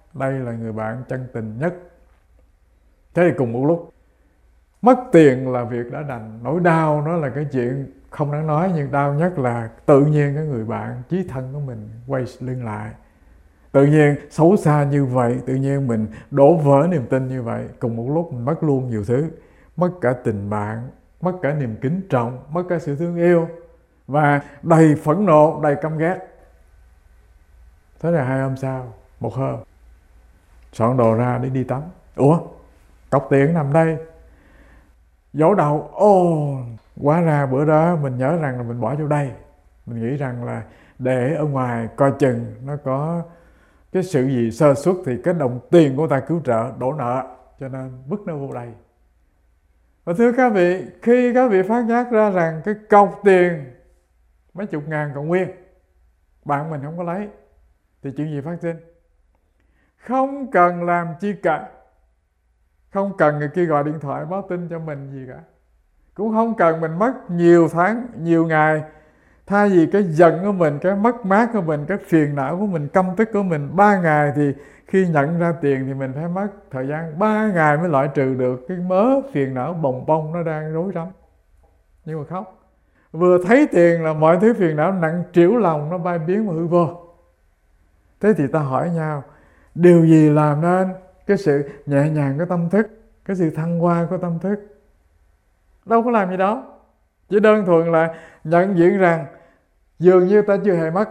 đây là người bạn chân tình nhất. Thế thì cùng một lúc, mất tiền là việc đã đành, nỗi đau nó là cái chuyện không đáng nói, nhưng đau nhất là tự nhiên cái người bạn chí thân của mình quay lưng lại. Tự nhiên xấu xa như vậy, tự nhiên mình đổ vỡ niềm tin như vậy, cùng một lúc mình mất luôn nhiều thứ, mất cả tình bạn, mất cả niềm kính trọng, mất cả sự thương yêu, và đầy phẫn nộ, đầy căm ghét. Thế là hai hôm sau, một hôm, soạn đồ ra để đi tắm. Ủa, cọc tiền nằm đây. Dỗ đầu, ô, hóa ra bữa đó mình nhớ rằng là mình bỏ vô đây. Mình nghĩ rằng là để ở ngoài coi chừng nó có cái sự gì sơ suất thì cái đồng tiền của ta cứu trợ đổ nợ, cho nên vứt nó vô đây. Và thưa các vị, khi các vị phát giác ra rằng cái cọc tiền mấy chục ngàn còn nguyên, bạn mình không có lấy, thì chuyện gì phát sinh? Không cần làm chi cả, không cần người kia gọi điện thoại báo tin cho mình gì cả, cũng không cần mình mất nhiều tháng, nhiều ngày. Thay vì cái giận của mình, cái mất mát của mình, cái phiền não của mình, căm tức của mình ba ngày, thì khi nhận ra tiền thì mình phải mất thời gian ba ngày mới loại trừ được cái mớ phiền não bồng bông nó đang rối rắm. Nhưng mà khóc, vừa thấy tiền là mọi thứ phiền não nặng trĩu lòng nó bay biến và hư vô. Thế thì ta hỏi nhau, điều gì làm nên cái sự nhẹ nhàng của tâm thức, cái sự thăng hoa của tâm thức? Đâu có làm gì đó, chỉ đơn thuần là nhận diện rằng dường như ta chưa hề mất,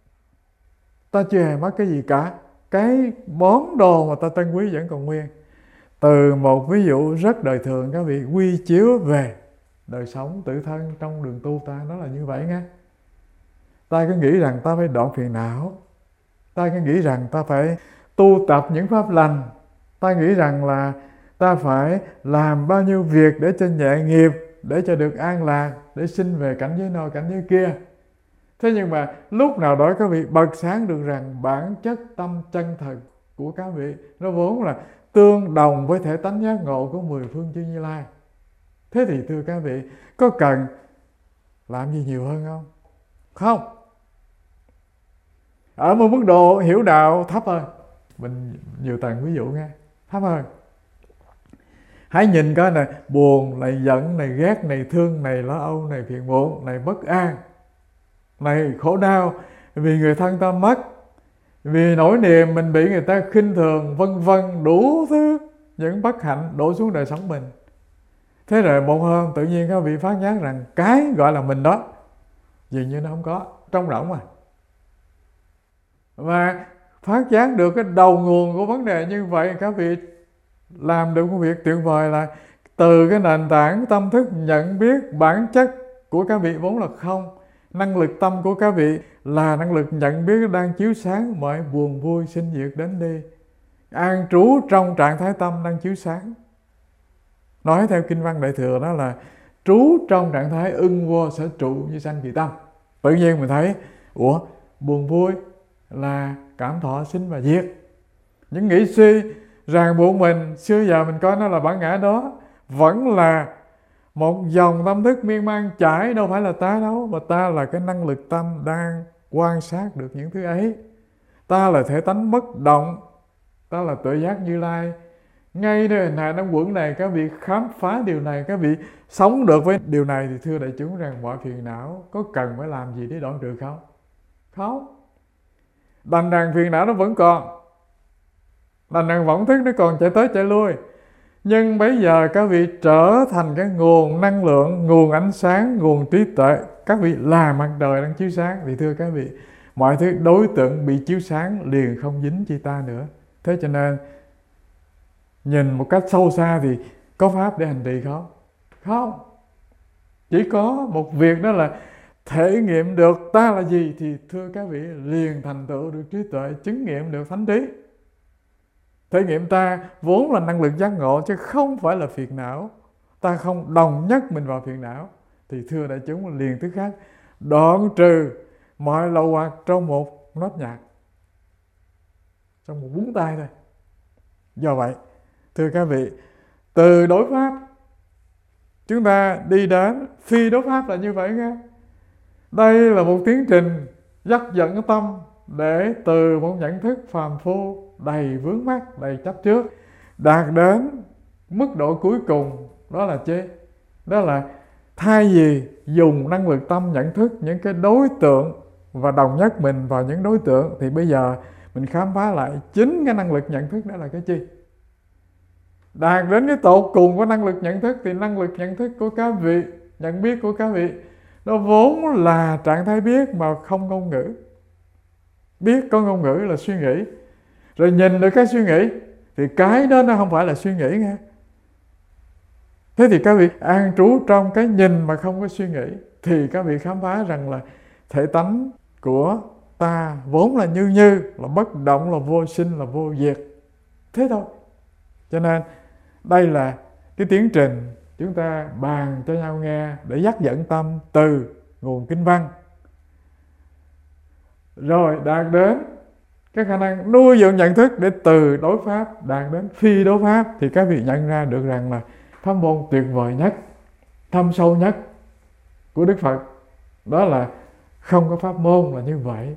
ta chưa hề mất cái gì cả, cái món đồ mà ta trân quý vẫn còn nguyên. Từ một ví dụ rất đời thường, các vị quy chiếu về đời sống tự thân trong đường tu ta, nó là như vậy nghe. Ta cứ nghĩ rằng ta phải đoạn phiền não, ta cứ nghĩ rằng ta phải tu tập những pháp lành, ta nghĩ rằng là ta phải làm bao nhiêu việc để cho nhẹ nghiệp, để cho được an lạc, để sinh về cảnh giới nọ cảnh giới kia. Thế nhưng mà lúc nào đó các vị bật sáng được rằng bản chất tâm chân thật của các vị nó vốn là tương đồng với thể tánh giác ngộ của mười phương chư Như Lai. Thế thì thưa các vị, có cần làm gì nhiều hơn không? Không. Ở một mức độ hiểu đạo thấp hơn, mình nhiều tầng ví dụ nghe, thấp hơn. Hãy nhìn coi này, buồn, này giận, này ghét, này thương, này lo âu, này phiền muộn, này bất an, này khổ đau vì người thân ta mất, vì nỗi niềm mình bị người ta khinh thường, vân vân, đủ thứ những bất hạnh đổ xuống đời sống mình. Thế rồi một hôm tự nhiên các vị phát giác rằng cái gọi là mình đó dường như nó không có, trống rỗng mà. Và phát giác được cái đầu nguồn của vấn đề như vậy, các vị làm được một việc tuyệt vời là từ cái nền tảng tâm thức nhận biết bản chất của các vị vốn là không. Năng lực tâm của các vị là năng lực nhận biết đang chiếu sáng mọi buồn vui sinh diệt đến đi, an trú trong trạng thái tâm đang chiếu sáng. Nói theo kinh văn Đại Thừa đó là trú trong trạng thái ưng vô sở trụ như sanh kỳ tâm. Tự nhiên mình thấy, ủa, buồn vui là cảm thọ sinh và diệt. Những nghĩ suy ràng buộc mình xưa giờ mình coi nó là bản ngã đó, vẫn là một dòng tâm thức miên man chảy, đâu phải là ta đâu, mà ta là cái năng lực tâm đang quan sát được những thứ ấy. Ta là thể tánh bất động, ta là tuệ giác Như Lai. Ngay nơi hình hài năm quẩn này, các vị khám phá điều này, các vị sống được với điều này, thì thưa đại chúng rằng mọi phiền não có cần phải làm gì để đoạn trừ không? Không. Đành rằng phiền não nó vẫn còn, đành rằng võng thức nó còn chạy tới chạy lui. Nhưng bây giờ các vị trở thành cái nguồn năng lượng, nguồn ánh sáng, nguồn trí tuệ. Các vị là mặt trời đang chiếu sáng, thì thưa các vị, mọi thứ đối tượng bị chiếu sáng liền không dính chi ta nữa. Thế cho nên nhìn một cách sâu xa thì có pháp để hành trì không? Không. Chỉ có một việc đó là thể nghiệm được ta là gì, thì thưa các vị liền thành tựu được trí tuệ, chứng nghiệm được thánh trí. Thể nghiệm ta vốn là năng lực giác ngộ chứ không phải là phiền não. Ta không đồng nhất mình vào phiền não, thì thưa đại chúng liền tức khác đoạn trừ mọi lậu hoặc trong một nốt nhạc, trong một búng tay thôi. Do vậy thưa các vị, từ đối pháp chúng ta đi đến phi đối pháp là như vậy nghe. Đây là một tiến trình dắt dẫn tâm để từ một nhận thức phàm phu đầy vướng mắc, đầy chấp trước. Đạt đến mức độ cuối cùng đó là chi? Đó là thay vì dùng năng lực tâm nhận thức những cái đối tượng và đồng nhất mình vào những đối tượng, thì bây giờ mình khám phá lại chính cái năng lực nhận thức đó là cái chi. Đạt đến cái tột cùng của năng lực nhận thức thì năng lực nhận thức của các vị, nhận biết của các vị, nó vốn là trạng thái biết mà không ngôn ngữ. Biết có ngôn ngữ là suy nghĩ. Rồi nhìn được cái suy nghĩ thì cái đó nó không phải là suy nghĩ nghe. Thế thì các vị an trú trong cái nhìn mà không có suy nghĩ, thì các vị khám phá rằng là thể tánh của ta vốn là như như, là bất động, là vô sinh, là vô diệt. Thế thôi. Cho nên đây là cái tiến trình chúng ta bàn cho nhau nghe để dắt dẫn tâm từ nguồn kinh văn. Rồi đạt đến cái khả năng nuôi dưỡng nhận thức để từ đối pháp đạt đến phi đối pháp, thì các vị nhận ra được rằng là pháp môn tuyệt vời nhất, thâm sâu nhất của Đức Phật đó là không có pháp môn là như vậy.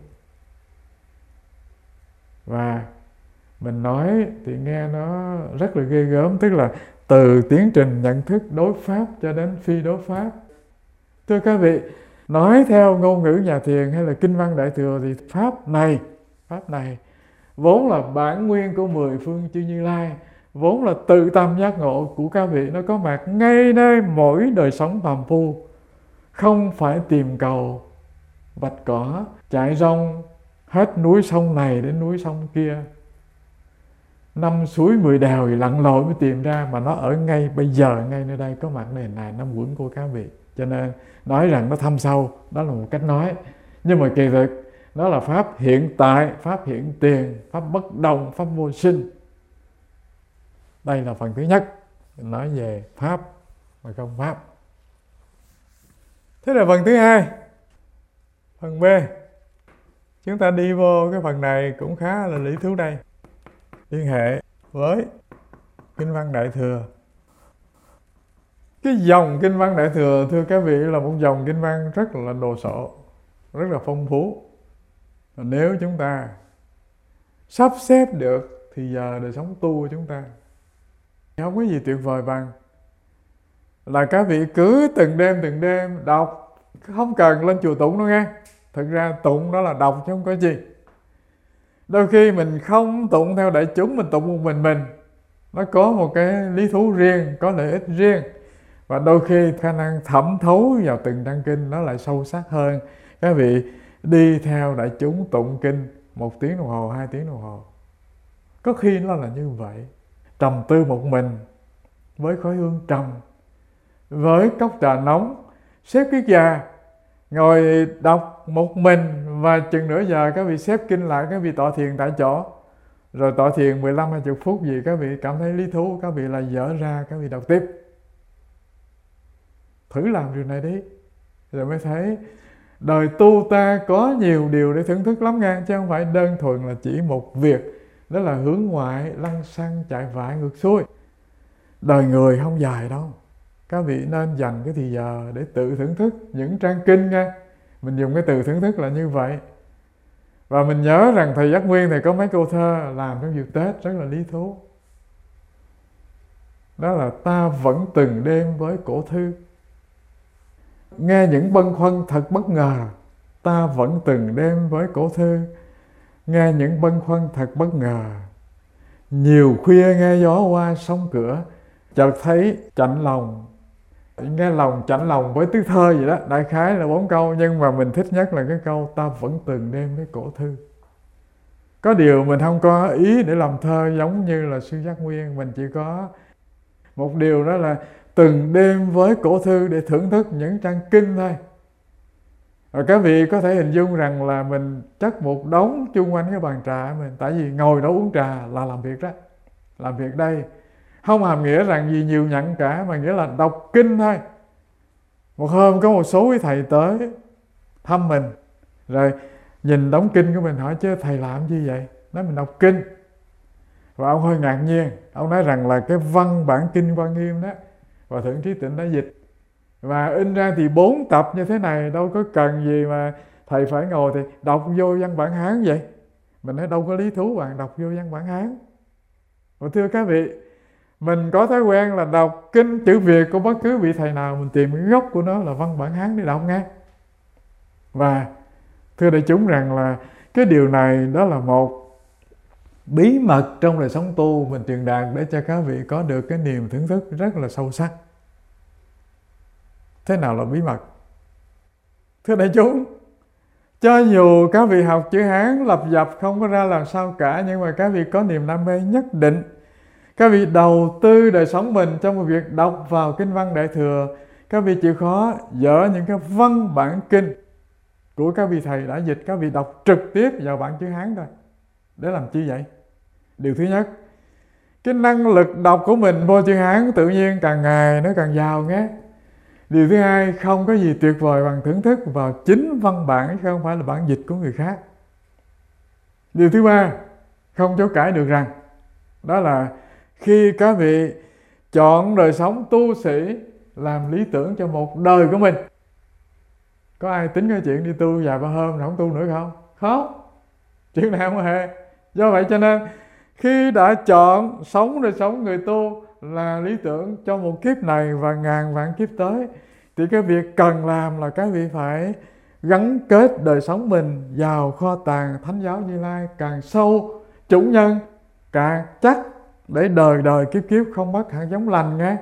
Và mình nói thì nghe nó rất là ghê gớm, tức là từ tiến trình nhận thức đối pháp cho đến phi đối pháp. Thưa các vị, nói theo ngôn ngữ nhà thiền hay là kinh văn Đại Thừa thì pháp này, pháp này vốn là bản nguyên của mười phương chư Như Lai, vốn là tự tâm giác ngộ của các vị, nó có mặt ngay nơi mỗi đời sống phàm phu, không phải tìm cầu vạch cỏ, chạy rong hết núi sông này đến núi sông kia, năm suối mười đèo thì lặn lội mới tìm ra, mà nó ở ngay bây giờ, ngay nơi đây, có mặt này này năm quẩn của các vị. Cho nên nói rằng nó thâm sâu, đó là một cách nói, nhưng mà kỳ thực đó là pháp hiện tại, pháp hiện tiền, pháp bất động, pháp vô sinh. Đây là phần thứ nhất, nói về pháp và không pháp. Thế là phần thứ hai, phần B. Chúng ta đi vô cái phần này cũng khá là lý thú đây, liên hệ với kinh văn Đại Thừa. Cái dòng kinh văn Đại Thừa, thưa các vị, là một dòng kinh văn rất là đồ sộ, rất là phong phú. Và nếu chúng ta sắp xếp được thì giờ đời sống tu của chúng ta không có gì tuyệt vời bằng là các vị cứ từng đêm từng đêm đọc, không cần lên chùa tụng đâu nghe. Thực ra tụng đó là đọc chứ không có gì. Đôi khi mình không tụng theo đại chúng, mình tụng một mình mình, nó có một cái lý thú riêng, có lợi ích riêng. Và đôi khi khả năng thẩm thấu vào từng trang kinh nó lại sâu sắc hơn. Các vị đi theo đại chúng tụng kinh một tiếng đồng hồ, hai tiếng đồng hồ, có khi nó là như vậy. Trầm tư một mình với khói hương trầm, với cốc trà nóng, xếp kiết già, ngồi đọc một mình, và chừng nửa giờ các vị xếp kinh lại, các vị tọa thiền tại chỗ, rồi tọa thiền mười lăm hai mươi phút gì các vị cảm thấy lý thú, các vị lại dở ra, các vị đọc tiếp. Thử làm điều này đi, rồi mới thấy đời tu ta có nhiều điều để thưởng thức lắm nghe, chứ không phải đơn thuần là chỉ một việc, đó là hướng ngoại, lăng xăng, chạy vại ngược xuôi. Đời người không dài đâu. Các vị nên dành cái thì giờ để tự thưởng thức những trang kinh nha. Mình dùng cái từ thưởng thức là như vậy. Và mình nhớ rằng thầy Giác Nguyên thầy có mấy câu thơ làm trong dịp Tết rất là lý thú. Đó là ta vẫn từng đêm với cổ thư, nghe những bâng khuâng thật bất ngờ. Ta vẫn từng đêm với cổ thư, nghe những bâng khuâng thật bất ngờ. Nhiều khuya nghe gió qua sông cửa, chợt thấy chạnh lòng. Nghe lòng chạnh lòng với tiếng thơ gì đó, đại khái là bốn câu, nhưng mà mình thích nhất là cái câu ta vẫn từng đêm với cổ thư. Có điều mình không có ý để làm thơ giống như là sư Giác Nguyên, mình chỉ có một điều đó là từng đêm với cổ thư để thưởng thức những trang kinh thôi. Và các vị có thể hình dung rằng là mình chất một đống chung quanh cái bàn trà mình, tại vì ngồi đó uống trà là làm việc đó. Làm việc đây không hàm nghĩa rằng gì nhiều nhận cả, mà nghĩa là đọc kinh thôi. Một hôm có một số quý thầy tới thăm mình, rồi nhìn đống kinh của mình hỏi chứ thầy làm gì vậy? Nói mình đọc kinh. Và ông hơi ngạc nhiên, ông nói rằng là cái văn bản kinh Quan Nghiêm đó và Thượng Trí Tịnh đã dịch, và in ra thì bốn tập như thế này, đâu có cần gì mà thầy phải ngồi thì đọc vô văn bản Hán vậy. Mình nói đâu có lý thú bạn đọc vô văn bản Hán. Và thưa các vị, mình có thói quen là đọc kinh chữ Việt của bất cứ vị thầy nào, mình tìm cái gốc của nó là văn bản Hán để đọc nghe. Và thưa đại chúng rằng là cái điều này đó là một bí mật trong đời sống tu mình truyền đạt để cho các vị có được cái niềm thưởng thức rất là sâu sắc. Thế nào là bí mật? Thưa đại chúng, cho dù các vị học chữ Hán lập dập không có ra làm sao cả, nhưng mà các vị có niềm đam mê nhất định, các vị đầu tư đời sống mình trong một việc đọc vào kinh văn Đại Thừa, các vị chịu khó dở những cái văn bản kinh của các vị thầy đã dịch, các vị đọc trực tiếp vào bản chữ Hán thôi. Để làm chi vậy? Điều thứ nhất, cái năng lực đọc của mình vô chữ Hán tự nhiên càng ngày nó càng giàu nghe. Điều thứ hai, không có gì tuyệt vời bằng thưởng thức vào chính văn bản chứ không phải là bản dịch của người khác. Điều thứ ba, không chối cãi được rằng đó là khi các vị chọn đời sống tu sĩ làm lý tưởng cho một đời của mình, có ai tính cái chuyện đi tu vài ba hôm rồi không tu nữa không? Không, chuyện này không hề. Do vậy cho nên khi đã chọn sống đời sống người tu là lý tưởng cho một kiếp này và ngàn vạn kiếp tới, thì cái việc cần làm là các vị phải gắn kết đời sống mình vào kho tàng Thánh giáo Như Lai càng sâu, chủ nhân càng chắc, để đời đời kiếp kiếp không mất hạt giống lành nghe.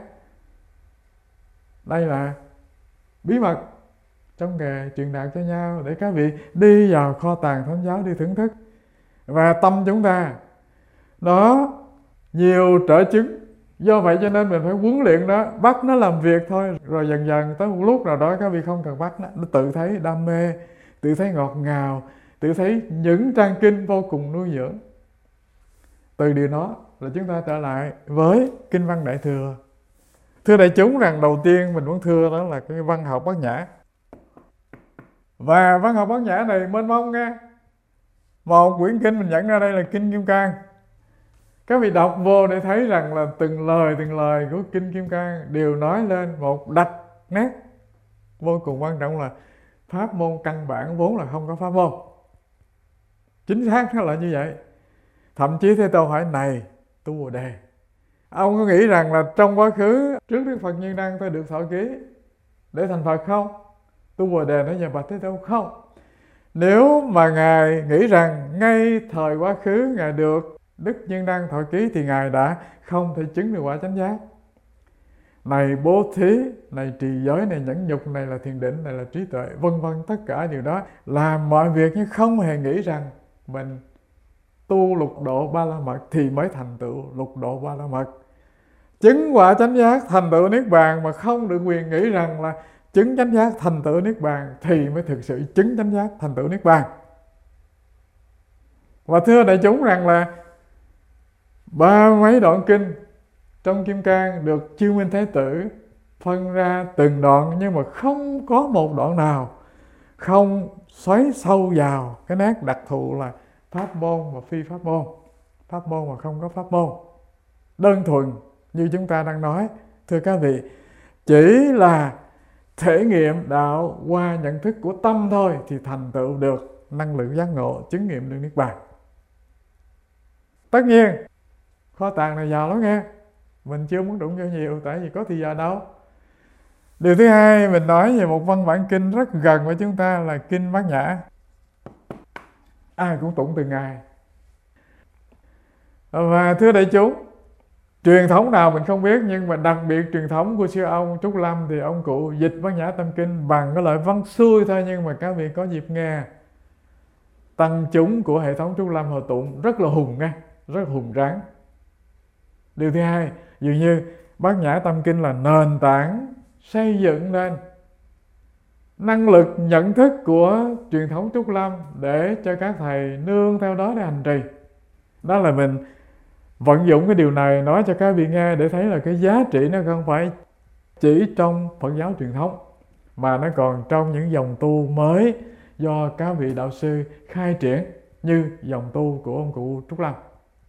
Đây là bí mật trong nghề truyền đạt cho nhau để các vị đi vào kho tàng Thánh giáo đi thưởng thức. Và tâm chúng ta nó nhiều trở chứng, do vậy cho nên mình phải huấn luyện nó, bắt nó làm việc thôi, rồi dần dần tới một lúc nào đó các vị không cần bắt nó, nó tự thấy đam mê, tự thấy ngọt ngào, tự thấy những trang kinh vô cùng nuôi dưỡng. Từ điều đó là chúng ta trở lại với kinh văn Đại Thừa. Thưa đại chúng rằng đầu tiên mình muốn thưa đó là cái văn học Bát Nhã. Và văn học Bát Nhã này mênh mông nghe. Một quyển kinh mình dẫn ra đây là kinh Kim Cang. Các vị đọc vô để thấy rằng là từng lời từng lời của kinh Kim Cang đều nói lên một đặc nét vô cùng quan trọng là pháp môn căn bản vốn là không có pháp môn. Chính xác nó là như vậy. Thậm chí Thế Tôn hỏi này Tu Bồ Đề, ông có nghĩ rằng là trong quá khứ trước Đức Phật Nhiên Đăng tôi được thọ ký để thành Phật không? Tu Bồ Đề nói về bạch Thế Tôn không. Nếu mà Ngài nghĩ rằng ngay thời quá khứ Ngài được Đức Nhiên Đăng thọ ký thì Ngài đã không thể chứng được quả chánh giác. Này bố thí, này trì giới, này nhẫn nhục, này là thiền định, này là trí tuệ, vân vân, tất cả điều đó làm mọi việc nhưng không hề nghĩ rằng mình tu lục độ ba la mật thì mới thành tựu lục độ ba la mật. Chứng quả chánh giác thành tựu niết bàn mà không được quyền nghĩ rằng là chứng chánh giác thành tựu niết bàn thì mới thực sự chứng chánh giác thành tựu niết bàn. Và thưa đại chúng rằng là ba mấy đoạn kinh trong Kim Cang được Chư Minh Thái Tử phân ra từng đoạn, nhưng mà không có một đoạn nào không xoáy sâu vào cái nét đặc thù là pháp môn và phi pháp môn, pháp môn và không có pháp môn. Đơn thuần như chúng ta đang nói, thưa các vị, chỉ là thể nghiệm đạo qua nhận thức của tâm thôi thì thành tựu được năng lượng giác ngộ, chứng nghiệm được niết bàn. Tất nhiên kho tàng này giàu lắm nghe, mình chưa muốn đụng vô nhiều tại vì có thì giờ đâu. Điều thứ hai mình nói về một văn bản kinh rất gần với chúng ta là kinh Bát Nhã. Ai cũng tụng từ Ngài. Và thưa đại chúng, truyền thống nào mình không biết, nhưng mà đặc biệt truyền thống của sư ông Trúc Lâm thì ông cụ dịch Bát Nhã Tâm Kinh bằng cái loại văn xuôi thôi, nhưng mà các vị có dịp nghe tăng chúng của hệ thống Trúc Lâm họ tụng rất là hùng nghe, rất là hùng tráng. Điều thứ hai, dường như Bát Nhã Tâm Kinh là nền tảng xây dựng lên năng lực nhận thức của truyền thống Trúc Lâm để cho các thầy nương theo đó để hành trì. Đó là mình vận dụng cái điều này nói cho các vị nghe để thấy là cái giá trị nó không phải chỉ trong Phật giáo truyền thống, mà nó còn trong những dòng tu mới do các vị đạo sư khai triển như dòng tu của ông cụ Trúc Lâm.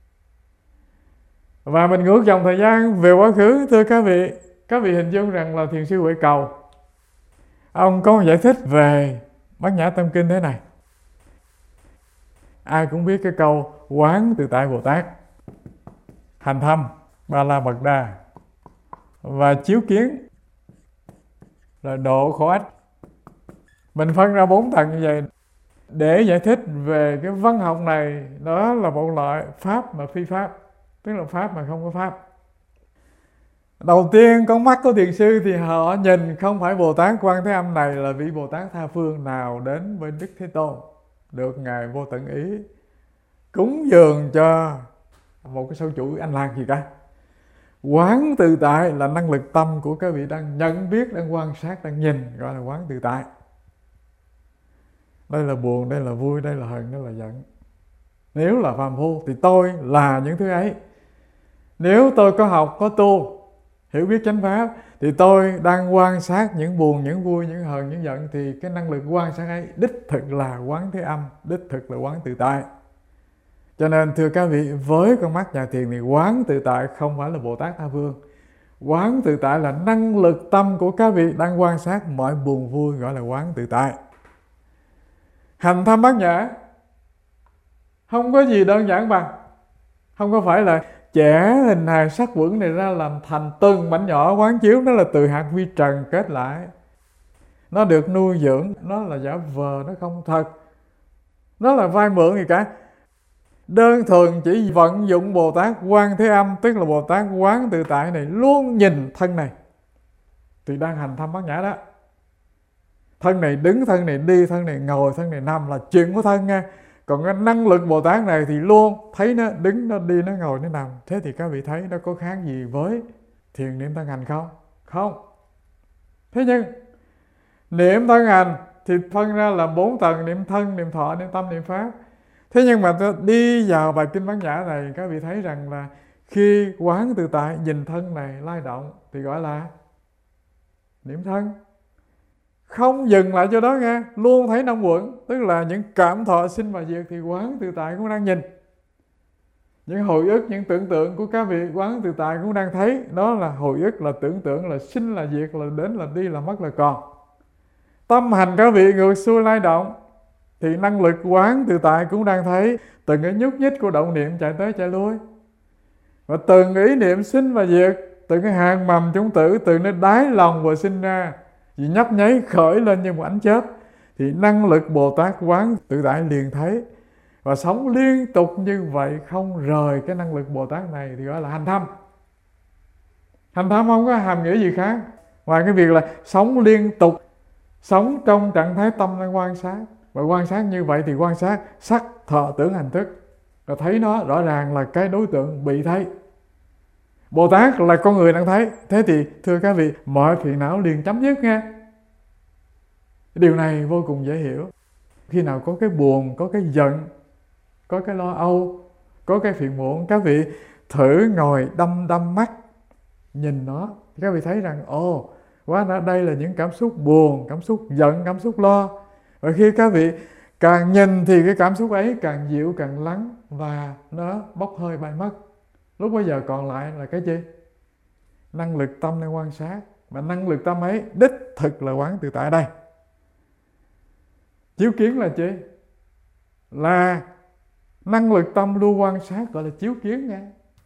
Và mình ngược dòng thời gian về quá khứ, thưa các vị, các vị hình dung rằng là Thiền sư Huệ Cầu, ông có một giải thích về Bát Nhã Tâm Kinh thế này. Ai cũng biết cái câu Quán Tự Tại Bồ Tát, Hành Thâm, Ba La Mật Đa và Chiếu Kiến, rồi Độ Khổ Ách. Mình phân ra bốn tầng như vậy để giải thích về cái văn học này. Đó là một loại pháp mà phi pháp, tức là pháp mà không có pháp. Đầu tiên, con mắt của thiền sư thì họ nhìn không phải Bồ Tát Quan Thế Âm này là vị Bồ Tát tha phương nào đến bên Đức Thế Tôn, được Ngài Vô Tận Ý cúng dường cho một cái sâu chuỗi Anh Lạc gì cả. Quán tự tại là năng lực tâm của các vị đang nhận biết, đang quan sát, đang nhìn, gọi là quán tự tại. Đây là buồn, đây là vui, đây là hờn, đây là giận. Nếu là phàm phu thì tôi là những thứ ấy. Nếu tôi có học, có tu, hiểu biết chánh pháp, thì tôi đang quan sát những buồn, những vui, những hờn, những giận. Thì cái năng lực quan sát ấy đích thực là quán Thế Âm, đích thực là quán tự tại. Cho nên thưa các vị, với con mắt nhà thiền thì quán tự tại không phải là Bồ Tát tha phương. Quán tự tại là năng lực tâm của các vị đang quan sát mọi buồn vui, gọi là quán tự tại. Hành Thâm Bát Nhã không có gì đơn giản bằng. Không có phải là chẻ hình hài sắc vững này ra làm thành từng mảnh nhỏ quán chiếu. Nó là từ hạt vi trần kết lại. Nó được nuôi dưỡng, nó là giả vờ, nó không thật. Nó là vai mượn gì cả. Đơn thuần chỉ vận dụng Bồ Tát Quan Thế Âm, tức là Bồ Tát quán tự tại này, luôn nhìn thân này, thì đang hành Thâm Bát Nhã đó. Thân này đứng, thân này đi, thân này ngồi, thân này nằm là chuyện của thân nha. Còn cái năng lực Bồ Tát này thì luôn thấy nó đứng, nó đi, nó ngồi, nó nằm. Thế thì các vị thấy nó có khác gì với thiền niệm thân hành không? Không. Thế nhưng niệm thân hành thì phân ra là bốn tầng: niệm thân, niệm thọ, niệm tâm, niệm pháp. Thế nhưng mà đi vào bài kinh Bát Nhã này, các vị thấy rằng là khi quán tự tại nhìn thân này lay động thì gọi là niệm thân. Không dừng lại cho đó nghe, luôn thấy năm uẩn, tức là những cảm thọ sinh và diệt thì quán tự tại cũng đang nhìn. Những hồi ức, những tưởng tượng của các vị quán tự tại cũng đang thấy. Đó là hồi ức, là tưởng tượng, là sinh là diệt, là đến là đi, là mất là còn. Tâm hành các vị ngược xuôi lay động thì năng lực quán tự tại cũng đang thấy từng cái nhúc nhích của động niệm chạy tới chạy lui. Và từng ý niệm sinh và diệt, từng cái hạt mầm chúng tử từ nơi đáy lòng vừa sinh ra, chỉ nhấp nháy khởi lên như một ánh chớp, thì năng lực Bồ Tát quán tự tại liền thấy. Và sống liên tục như vậy, không rời cái năng lực Bồ Tát này thì gọi là hành thâm. Hành thâm không có hàm nghĩa gì khác ngoài cái việc là sống liên tục, sống trong trạng thái tâm đang quan sát. Và quan sát như vậy thì quan sát sắc, thọ, tưởng, hành, thức. Và thấy nó rõ ràng là cái đối tượng bị thấy. Bồ Tát là con người đang thấy. Thế thì thưa các vị, mọi phiền não liền chấm dứt nghe. Điều này vô cùng dễ hiểu. Khi nào có cái buồn, có cái giận, có cái lo âu, có cái phiền muộn, các vị thử ngồi đăm đăm mắt nhìn nó, các vị thấy rằng ồ, hóa ra đây là những cảm xúc buồn, cảm xúc giận, cảm xúc lo. Và khi các vị càng nhìn thì cái cảm xúc ấy càng dịu, càng lắng, và nó bốc hơi bay mất. Lúc bây giờ còn lại là cái gì? Năng lực tâm đang quan sát. Và năng lực tâm ấy đích thực là quán tự tại đây. Chiếu kiến là chi? Là năng lực tâm lưu quan sát, gọi là chiếu kiến nha.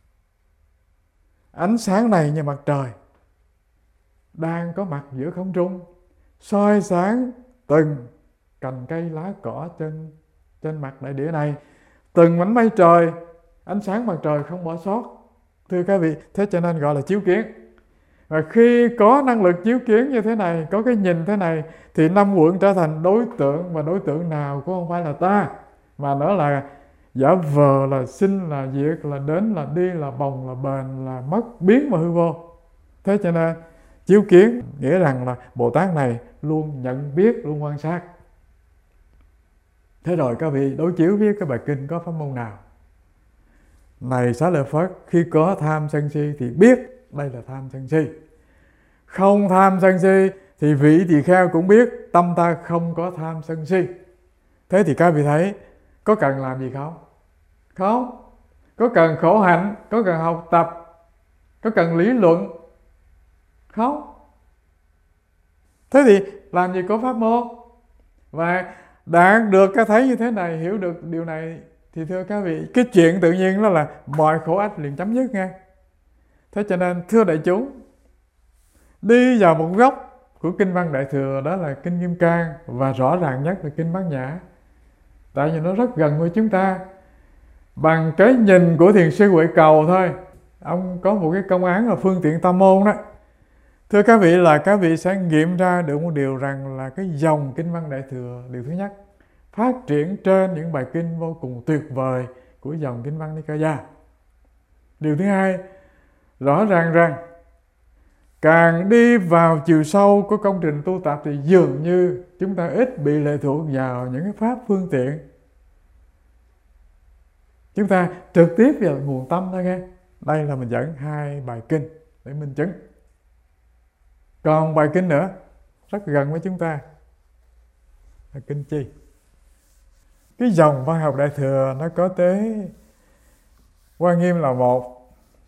Ánh sáng này như mặt trời đang có mặt giữa không trung, soi sáng từng cành cây lá cỏ trên trên mặt đại địa này, từng mảnh mây trời, ánh sáng mặt trời không bỏ sót. Thưa các vị, thế cho nên gọi là chiếu kiến. Và khi có năng lực chiếu kiến như thế này, có cái nhìn thế này, thì năm uẩn trở thành đối tượng. Và đối tượng nào cũng không phải là ta, mà nó là giả vờ, là sinh, là diệt, là đến, là đi, là bồng, là bền, là mất, biến và hư vô. Thế cho nên chiếu kiến nghĩa rằng là Bồ Tát này luôn nhận biết, luôn quan sát. Thế rồi các vị đối chiếu với cái bài kinh có pháp môn nào? Này Xá Lợi Phất, khi có tham sân si thì biết đây là tham sân si. Không tham sân si thì vị tỳ kheo cũng biết tâm ta không có tham sân si. Thế thì các vị thấy có cần làm gì không? Không. Có cần khổ hạnh, có cần học tập, có cần lý luận? Không. Thế thì làm gì có pháp môn? Và đạt được cái thấy như thế này, hiểu được điều này thì thưa các vị, cái chuyện tự nhiên đó là mọi khổ ách liền chấm dứt nghe. Thế cho nên thưa đại chúng, đi vào một góc của kinh văn Đại Thừa, đó là kinh Kim Cang, và rõ ràng nhất là kinh Bát Nhã. Tại vì nó rất gần với chúng ta. Bằng cái nhìn của thiền sư Huệ Cầu thôi, ông có một cái công án là phương tiện tam môn đó. Thưa các vị, là các vị sẽ nghiệm ra được một điều rằng là cái dòng kinh văn Đại Thừa, điều thứ nhất, phát triển trên những bài kinh vô cùng tuyệt vời của dòng kinh văn Nikaya. Điều thứ hai, rõ ràng rằng càng đi vào chiều sâu của công trình tu tập thì dường như chúng ta ít bị lệ thuộc vào những cái pháp phương tiện. Chúng ta trực tiếp vào nguồn tâm thôi nghe. Đây là mình dẫn hai bài kinh để minh chứng. Còn bài kinh nữa rất gần với chúng ta là kinh chi? Cái dòng văn học Đại Thừa nó có tới Hoa Nghiêm là một,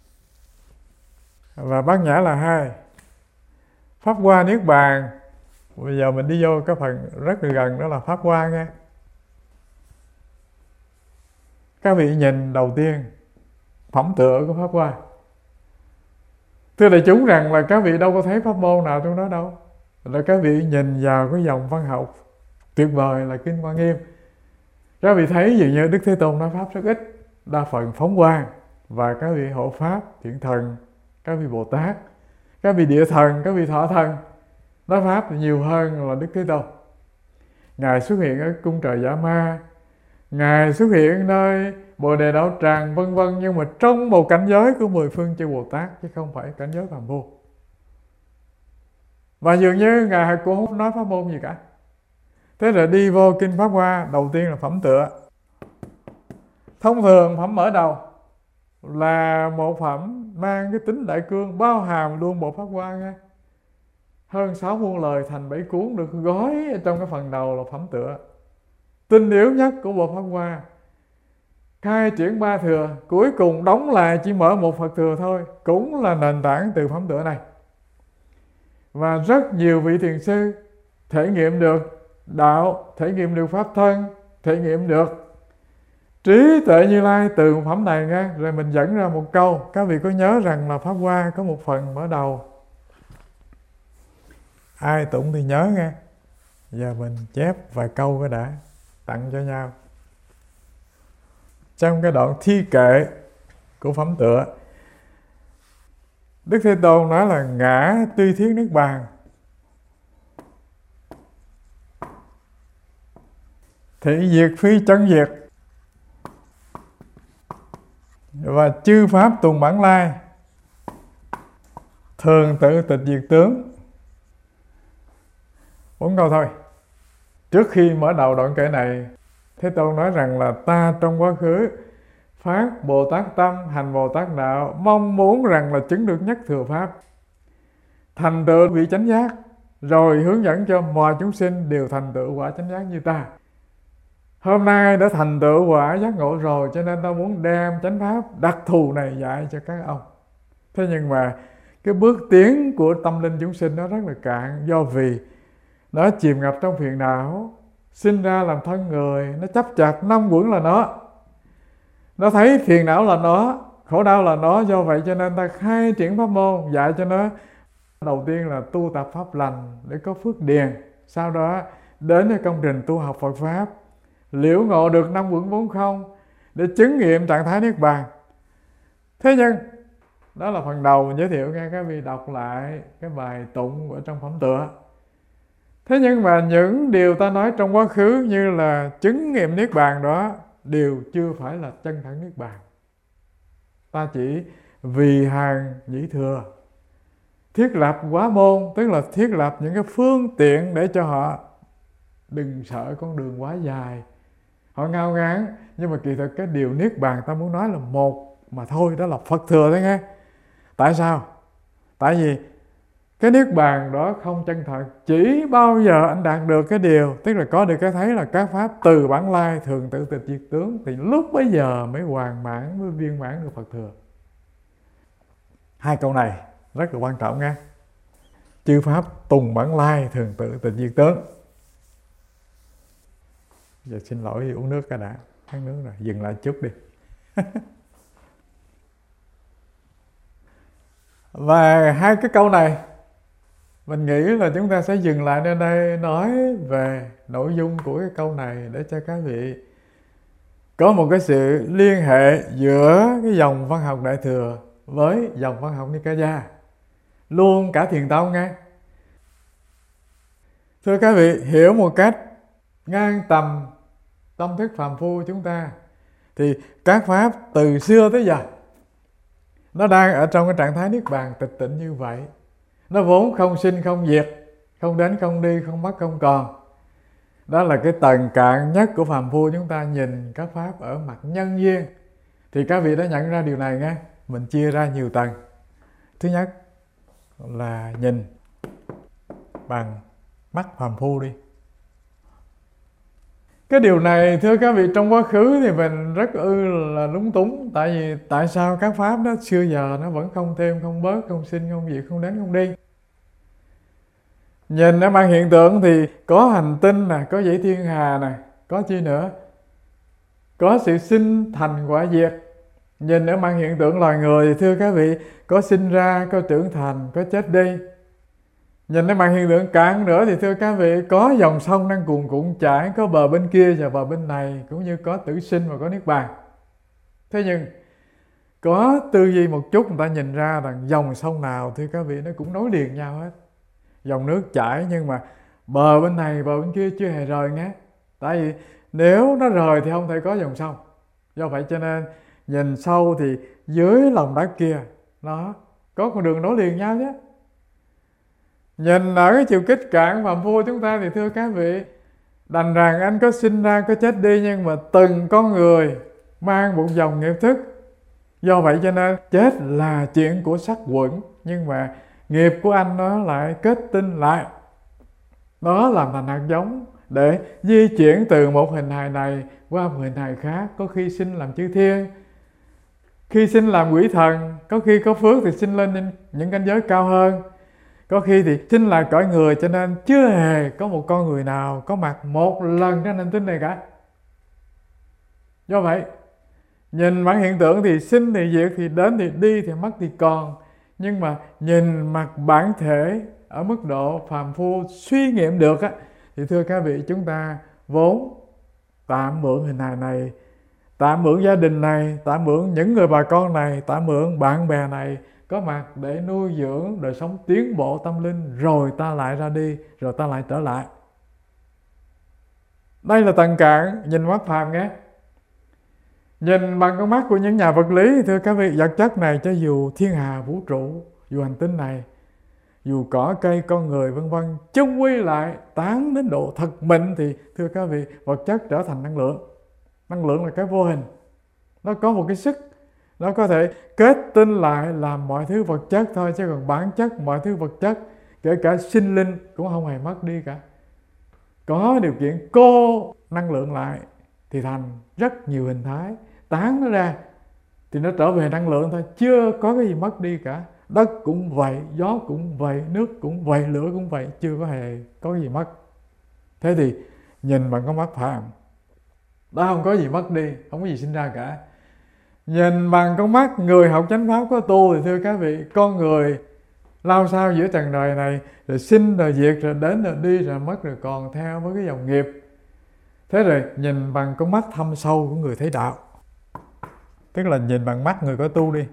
và Bát Nhã là hai. Pháp Hoa Niết Bàn, bây giờ mình đi vô cái phần rất là gần, đó là Pháp Hoa nghe. Các vị nhìn đầu tiên phẩm tựa của Pháp Hoa. Thưa đại chúng rằng là các vị đâu có thấy pháp môn nào trong đó đâu. Là các vị nhìn vào cái dòng văn học tuyệt vời là kinh Hoa Nghiêm, các vị thấy dường như Đức Thế Tôn nói pháp rất ít, đa phần phóng quang, và các vị hộ pháp, thiện thần, các vị Bồ Tát, các vị địa thần, các vị thọ thần nói pháp nhiều hơn là Đức Thế Tôn. Ngài xuất hiện ở cung trời Giả Ma, Ngài xuất hiện nơi Bồ Đề Đạo Tràng vân vân, nhưng mà trong một cảnh giới của mười phương chư Bồ Tát, chứ không phải cảnh giới phàm phu. Và dường như Ngài cũng không nói pháp môn gì cả. Thế rồi đi vô kinh Pháp Hoa, đầu tiên là phẩm tựa. Thông thường phẩm mở đầu là một phẩm mang cái tính đại cương, bao hàm luôn bộ Pháp Hoa nghe. Hơn sáu muôn lời thành bảy cuốn được gói trong cái phần đầu là phẩm tựa. Tinh yếu nhất của bộ Pháp Hoa, khai triển ba thừa, cuối cùng đóng lại chỉ mở một Phật thừa thôi, cũng là nền tảng từ phẩm tựa này. Và rất nhiều vị thiền sư thể nghiệm được đạo, thể nghiệm được pháp thân, thể nghiệm được trí tuệ Như Lai từ phẩm này nghe. Rồi mình dẫn ra một câu, các vị có nhớ rằng là Pháp Hoa có một phần mở đầu, ai tụng thì nhớ nghe. Giờ mình chép vài câu cái đã, tặng cho nhau. Trong cái đoạn thi kệ của phẩm tựa, Đức Thế Tôn nói là ngã tuy thiết niết bàn, thị diệt phi chân diệt, và chư pháp tùng bản lai, thường tự tịch diệt tướng. Bốn câu thôi. Trước khi mở đầu đoạn kệ này, Thế Tôn nói rằng là ta trong quá khứ phát Bồ Tát tâm, hành Bồ Tát đạo, mong muốn rằng là chứng được nhất thừa pháp, thành tựu vị chánh giác, rồi hướng dẫn cho mọi chúng sinh đều thành tựu quả chánh giác như ta. Hôm nay đã thành tựu quả giác ngộ rồi, cho nên ta muốn đem chánh pháp đặc thù này dạy cho các ông. Thế nhưng mà cái bước tiến của tâm linh chúng sinh nó rất là cạn, do vì nó chìm ngập trong phiền não, sinh ra làm thân người, nó chấp chặt năm uẩn là nó. Nó thấy phiền não là nó, khổ đau là nó, do vậy cho nên ta khai triển pháp môn dạy cho nó. Đầu tiên là tu tập pháp lành để có phước điền, sau đó đến với công trình tu học Phật Pháp, liễu ngộ được năm uẩn vốn không để chứng nghiệm trạng thái Niết Bàn. Thế nhưng đó là phần đầu mình giới thiệu nghe, các vị đọc lại cái bài tụng ở trong phẩm tựa. Thế nhưng mà những điều ta nói trong quá khứ như là chứng nghiệm Niết Bàn đó đều chưa phải là chân thẳng Niết Bàn. Ta chỉ vì hàng nhĩ thừa thiết lập quá môn, tức là thiết lập những cái phương tiện để cho họ đừng sợ con đường quá dài. Họ ngao ngán, nhưng mà kỳ thực cái điều Niết Bàn ta muốn nói là một mà thôi, đó là Phật thừa đấy nghe. Tại sao? Tại vì cái Niết Bàn đó không chân thật, chỉ bao giờ anh đạt được cái điều, tức là có được cái thấy là các pháp từ bản lai thường tự tịch diệt tướng, thì lúc bấy giờ mới hoàn mãn, mới viên mãn được Phật thừa. Hai câu này rất là quan trọng nha. Chư pháp tùng bản lai thường tự tịch diệt tướng. Giờ xin lỗi uống nước cái đã. khát nước rồi, dừng lại chút đi. Và hai cái câu này mình nghĩ là chúng ta sẽ dừng lại nơi đây nói về nội dung của cái câu này để cho các vị có một cái sự liên hệ giữa cái dòng văn học Đại Thừa với dòng văn học Nikaya, luôn cả thiền tông nghe. Thưa các vị, hiểu một cách ngang tầm tâm thức phàm phu chúng ta thì các pháp từ xưa tới giờ nó đang ở trong cái trạng thái niết bàn tịch tịnh như vậy. Nó vốn không sinh không diệt, không đến không đi, không mất không còn. Đó là cái tầng cạn nhất của phàm phu chúng ta nhìn các pháp ở mặt nhân duyên. Thì các vị đã nhận ra điều này nghe. Mình chia ra nhiều tầng. Thứ nhất là nhìn bằng mắt phàm phu đi. Cái điều này thưa các vị, trong quá khứ thì mình rất ư là lúng túng. Tại vì tại sao các pháp đó xưa giờ nó vẫn không thêm, không bớt, không sinh, không diệt, không đến, không đi. Nhìn ở mặt hiện tượng thì có hành tinh nè, có dãy thiên hà nè, có chi nữa, có sự sinh thành quả diệt. Nhìn ở mặt hiện tượng loài người thì thưa các vị, có sinh ra, có trưởng thành, có chết đi. Nhìn ở mặt hiện tượng cạn nữa thì thưa các vị, có dòng sông đang cuồn cuộn chảy, có bờ bên kia và bờ bên này, cũng như có tử sinh và có niết bàn. Thế nhưng có tư duy một chút, người ta nhìn ra rằng dòng sông nào thưa các vị nó cũng nối liền nhau hết. Dòng nước chảy nhưng mà bờ bên này bờ bên kia chưa hề rời nghe. Tại vì nếu nó rời thì không thể có dòng sông. Do vậy cho nên nhìn sâu thì dưới lòng đất kia nó có con đường nối liền nhau chứ. Nhìn ở cái chiều kích cạn phàm phu chúng ta thì thưa các vị, đành rằng anh có sinh ra có chết đi, nhưng mà từng con người mang một dòng nghiệp thức. Do vậy cho nên chết là chuyện của sắc quẩn, nhưng mà nghiệp của anh nó lại kết tinh lại. Đó làm thành hạt giống để di chuyển từ một hình hài này qua một hình hài khác. Có khi sinh làm chư thiên, khi sinh làm quỷ thần, có khi có phước thì sinh lên những cảnh giới cao hơn, có khi thì sinh lại cõi người. Cho nên chưa hề có một con người nào có mặt một lần trên hành tinh này cả. Do vậy nhìn mặt hiện tượng thì sinh thì diệt, thì đến thì đi, thì mất thì còn. Nhưng mà nhìn mặt bản thể ở mức độ phàm phu suy nghiệm được á, thì thưa các vị, chúng ta vốn tạm mượn hình hài này, tạm mượn gia đình này, tạm mượn những người bà con này, tạm mượn bạn bè này có mặt để nuôi dưỡng đời sống tiến bộ tâm linh, rồi ta lại ra đi, rồi ta lại trở lại. Đây là tầng cạn nhìn mắt phàm nghe. Nhìn bằng con mắt của những nhà vật lý, thưa các vị, vật chất này cho dù thiên hà vũ trụ, dù hành tinh này, dù cỏ cây con người vân vân, chung quy lại tán đến độ thật mịn thì thưa các vị, vật chất trở thành năng lượng. Năng lượng là cái vô hình, nó có một cái sức, nó có thể kết tinh lại làm mọi thứ vật chất thôi, chứ còn bản chất mọi thứ vật chất, kể cả sinh linh cũng không hề mất đi cả. Có điều kiện cô năng lượng lại thì thành rất nhiều hình thái, tán nó ra thì nó trở về năng lượng thôi, chưa có cái gì mất đi cả. Đất cũng vậy, gió cũng vậy, nước cũng vậy, lửa cũng vậy, chưa có hề có cái gì mất. Thế thì nhìn bằng con mắt phàm, đó không có gì mất đi, không có gì sinh ra cả. Nhìn bằng con mắt người học chánh pháp có tu thì thưa các vị, con người lao sao giữa trần đời này, rồi sinh rồi diệt, rồi đến rồi đi, rồi mất rồi còn theo với cái dòng nghiệp. Thế rồi nhìn bằng con mắt thâm sâu của người thấy đạo, tức là nhìn bằng mắt người có tu đi,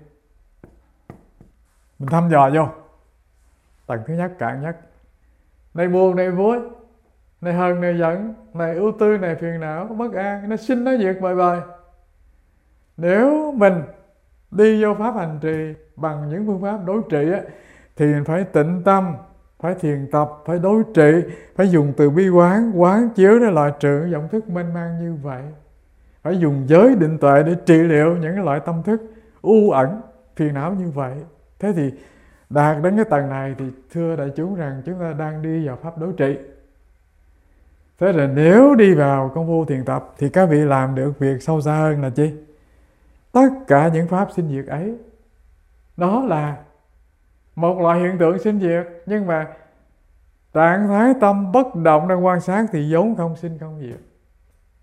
mình thăm dò vô tầng thứ nhất, cạn nhất. Này buồn, này vui, này hờn, này giận, này ưu tư, này phiền não, bất an, nó sinh nó diệt bời bời. Nếu mình đi vô pháp hành trì bằng những phương pháp đối trị á, thì mình phải tĩnh tâm, phải thiền tập, phải đối trị, phải dùng từ bi quán, quán chiếu để loại trừ vọng thức mênh mang như vậy. Phải dùng giới định tuệ để trị liệu những cái loại tâm thức u ẩn, phiền não như vậy. Thế thì đạt đến cái tầng này thì thưa đại chúng rằng chúng ta đang đi vào pháp đối trị. Thế rồi nếu đi vào công phu thiền tập thì các vị làm được việc sâu xa hơn là chi? Tất cả những pháp sinh diệt ấy, đó là một loại hiện tượng sinh diệt, nhưng mà trạng thái tâm bất động đang quan sát thì vốn không sinh không diệt.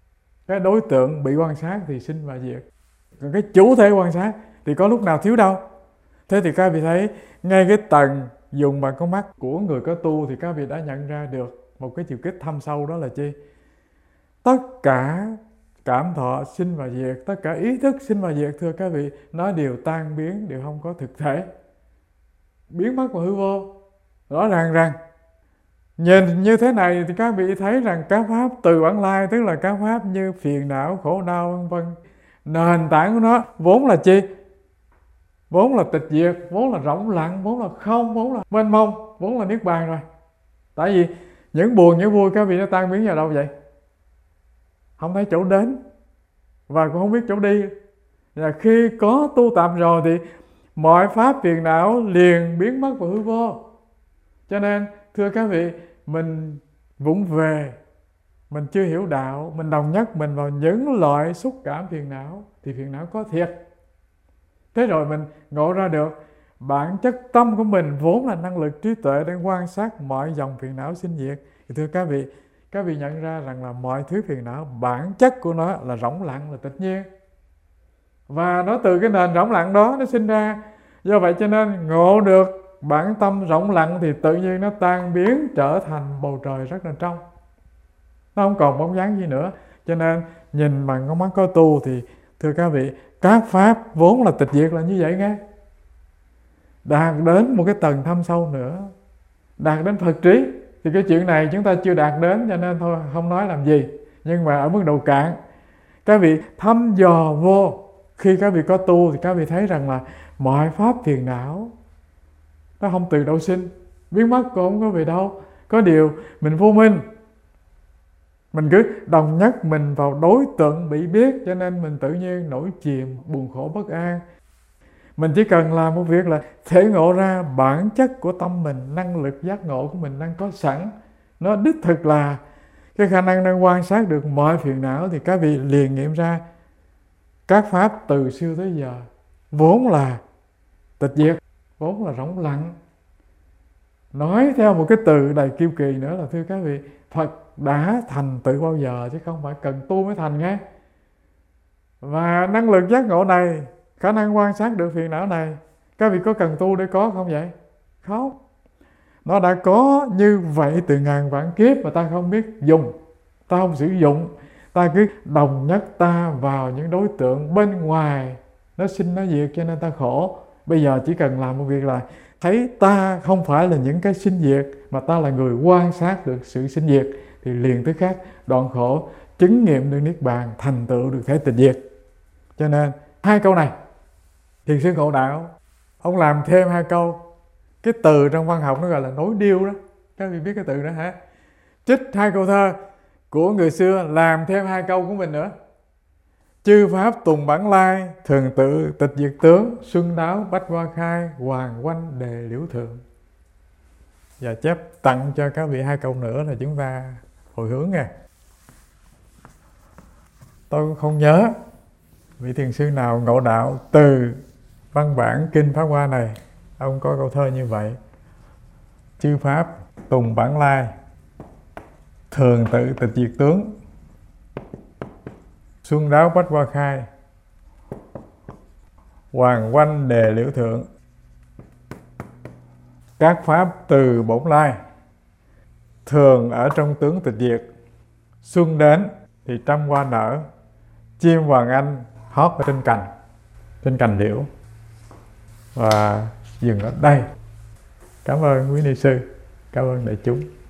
Cái đối tượng bị quan sát thì sinh và diệt. Còn cái chủ thể quan sát thì có lúc nào thiếu đâu. Thế thì các vị thấy ngay cái tầng dùng bằng con mắt của người có tu thì các vị đã nhận ra được một cái chiều kích thâm sâu, đó là chi? Tất cả cảm thọ sinh và diệt, tất cả ý thức sinh và diệt, thưa các vị, nó đều tan biến, đều không có thực thể, biến mất vào hư vô. Rõ ràng rằng nhìn như thế này thì các vị thấy rằng các pháp từ bản lai, tức là các pháp như phiền não, khổ đau vân vân, nền tảng của nó vốn là chi? Vốn là tịch diệt, vốn là rỗng lặng, vốn là không, vốn là mênh mông, vốn là niết bàn rồi. Tại vì những buồn những vui các vị nó tan biến vào đâu vậy? Không thấy chỗ đến và cũng không biết chỗ đi. Và khi có tu tập rồi thì mọi pháp phiền não liền biến mất vào hư vô. Cho nên thưa các vị, mình vụng về, mình chưa hiểu đạo, mình đồng nhất mình vào những loại xúc cảm phiền não thì phiền não có thiệt. Thế rồi mình ngộ ra được bản chất tâm của mình vốn là năng lực trí tuệ để quan sát mọi dòng phiền não sinh diệt. Thì thưa các vị, các vị nhận ra rằng là mọi thứ phiền não bản chất của nó là rỗng lặng, là tịch nhiên. Và nó từ cái nền rỗng lặng đó nó sinh ra. Do vậy cho nên ngộ được bản tâm rỗng lặng thì tự nhiên nó tan biến trở thành bầu trời rất là trong. Nó không còn bóng dáng gì nữa. Cho nên nhìn bằng con mắt có tu thì thưa các vị, các pháp vốn là tịch diệt là như vậy nghe. Đạt đến một cái tầng thâm sâu nữa, đạt đến Phật trí. Thì cái chuyện này chúng ta chưa đạt đến cho nên thôi không nói làm gì. Nhưng mà ở mức độ cạn, các vị thăm dò vô. Khi các vị có tu thì các vị thấy rằng là mọi pháp phiền não nó không từ đâu sinh, biến mất cũng không có về đâu. Có điều mình vô minh, mình cứ đồng nhất mình vào đối tượng bị biết, cho nên mình tự nhiên nổi chìm, buồn khổ bất an. Mình chỉ cần làm một việc là thể ngộ ra bản chất của tâm mình, năng lực giác ngộ của mình đang có sẵn. Nó đích thực là cái khả năng đang quan sát được mọi phiền não thì các vị liền nghiệm ra các pháp từ xưa tới giờ vốn là tịch diệt, vốn là rỗng lặng. Nói theo một cái từ đầy kiêu kỳ nữa là thưa các vị, Phật đã thành tựu bao giờ chứ không phải cần tu mới thành nghe. Và năng lực giác ngộ này, khả năng quan sát được phiền não này, các vị có cần tu để có không vậy? Không. Nó đã có như vậy từ ngàn vạn kiếp mà ta không biết dùng, ta không sử dụng, ta cứ đồng nhất ta vào những đối tượng bên ngoài, nó sinh nó diệt cho nên ta khổ. Bây giờ chỉ cần làm một việc là thấy ta không phải là những cái sinh diệt, mà ta là người quan sát được sự sinh diệt, thì liền tức khắc đoạn khổ, chứng nghiệm được niết bàn, thành tựu được thể tịch diệt. Cho nên hai câu này Thiền sư Ngộ Đạo ông làm thêm hai câu. Cái từ trong văn học nó gọi là nối điêu đó, các vị biết cái từ đó hả? Trích hai câu thơ của người xưa, làm thêm hai câu của mình nữa. Chư pháp tùng bản lai, thường tự tịch diệt tướng, xuân đáo bách hoa khai, hoàng quanh đề liễu thượng. Và chép tặng cho các vị hai câu nữa là chúng ta hồi hướng nha. Tôi cũng không nhớ vị thiền sư nào ngộ đạo từ văn bản Kinh Pháp Hoa này ông có câu thơ như vậy. Chư pháp tùng bản lai, thường tự tịch diệt tướng, xuân đáo bách hoa khai, hoàng quanh đề liễu thượng. Các pháp từ bổn lai, thường ở trong tướng tịch diệt. Xuân đến thì trăm hoa nở, chim hoàng anh hót ở trên cành, trên cành liễu. Và dừng ở đây. Cảm ơn quý ni sư, cảm ơn đại chúng.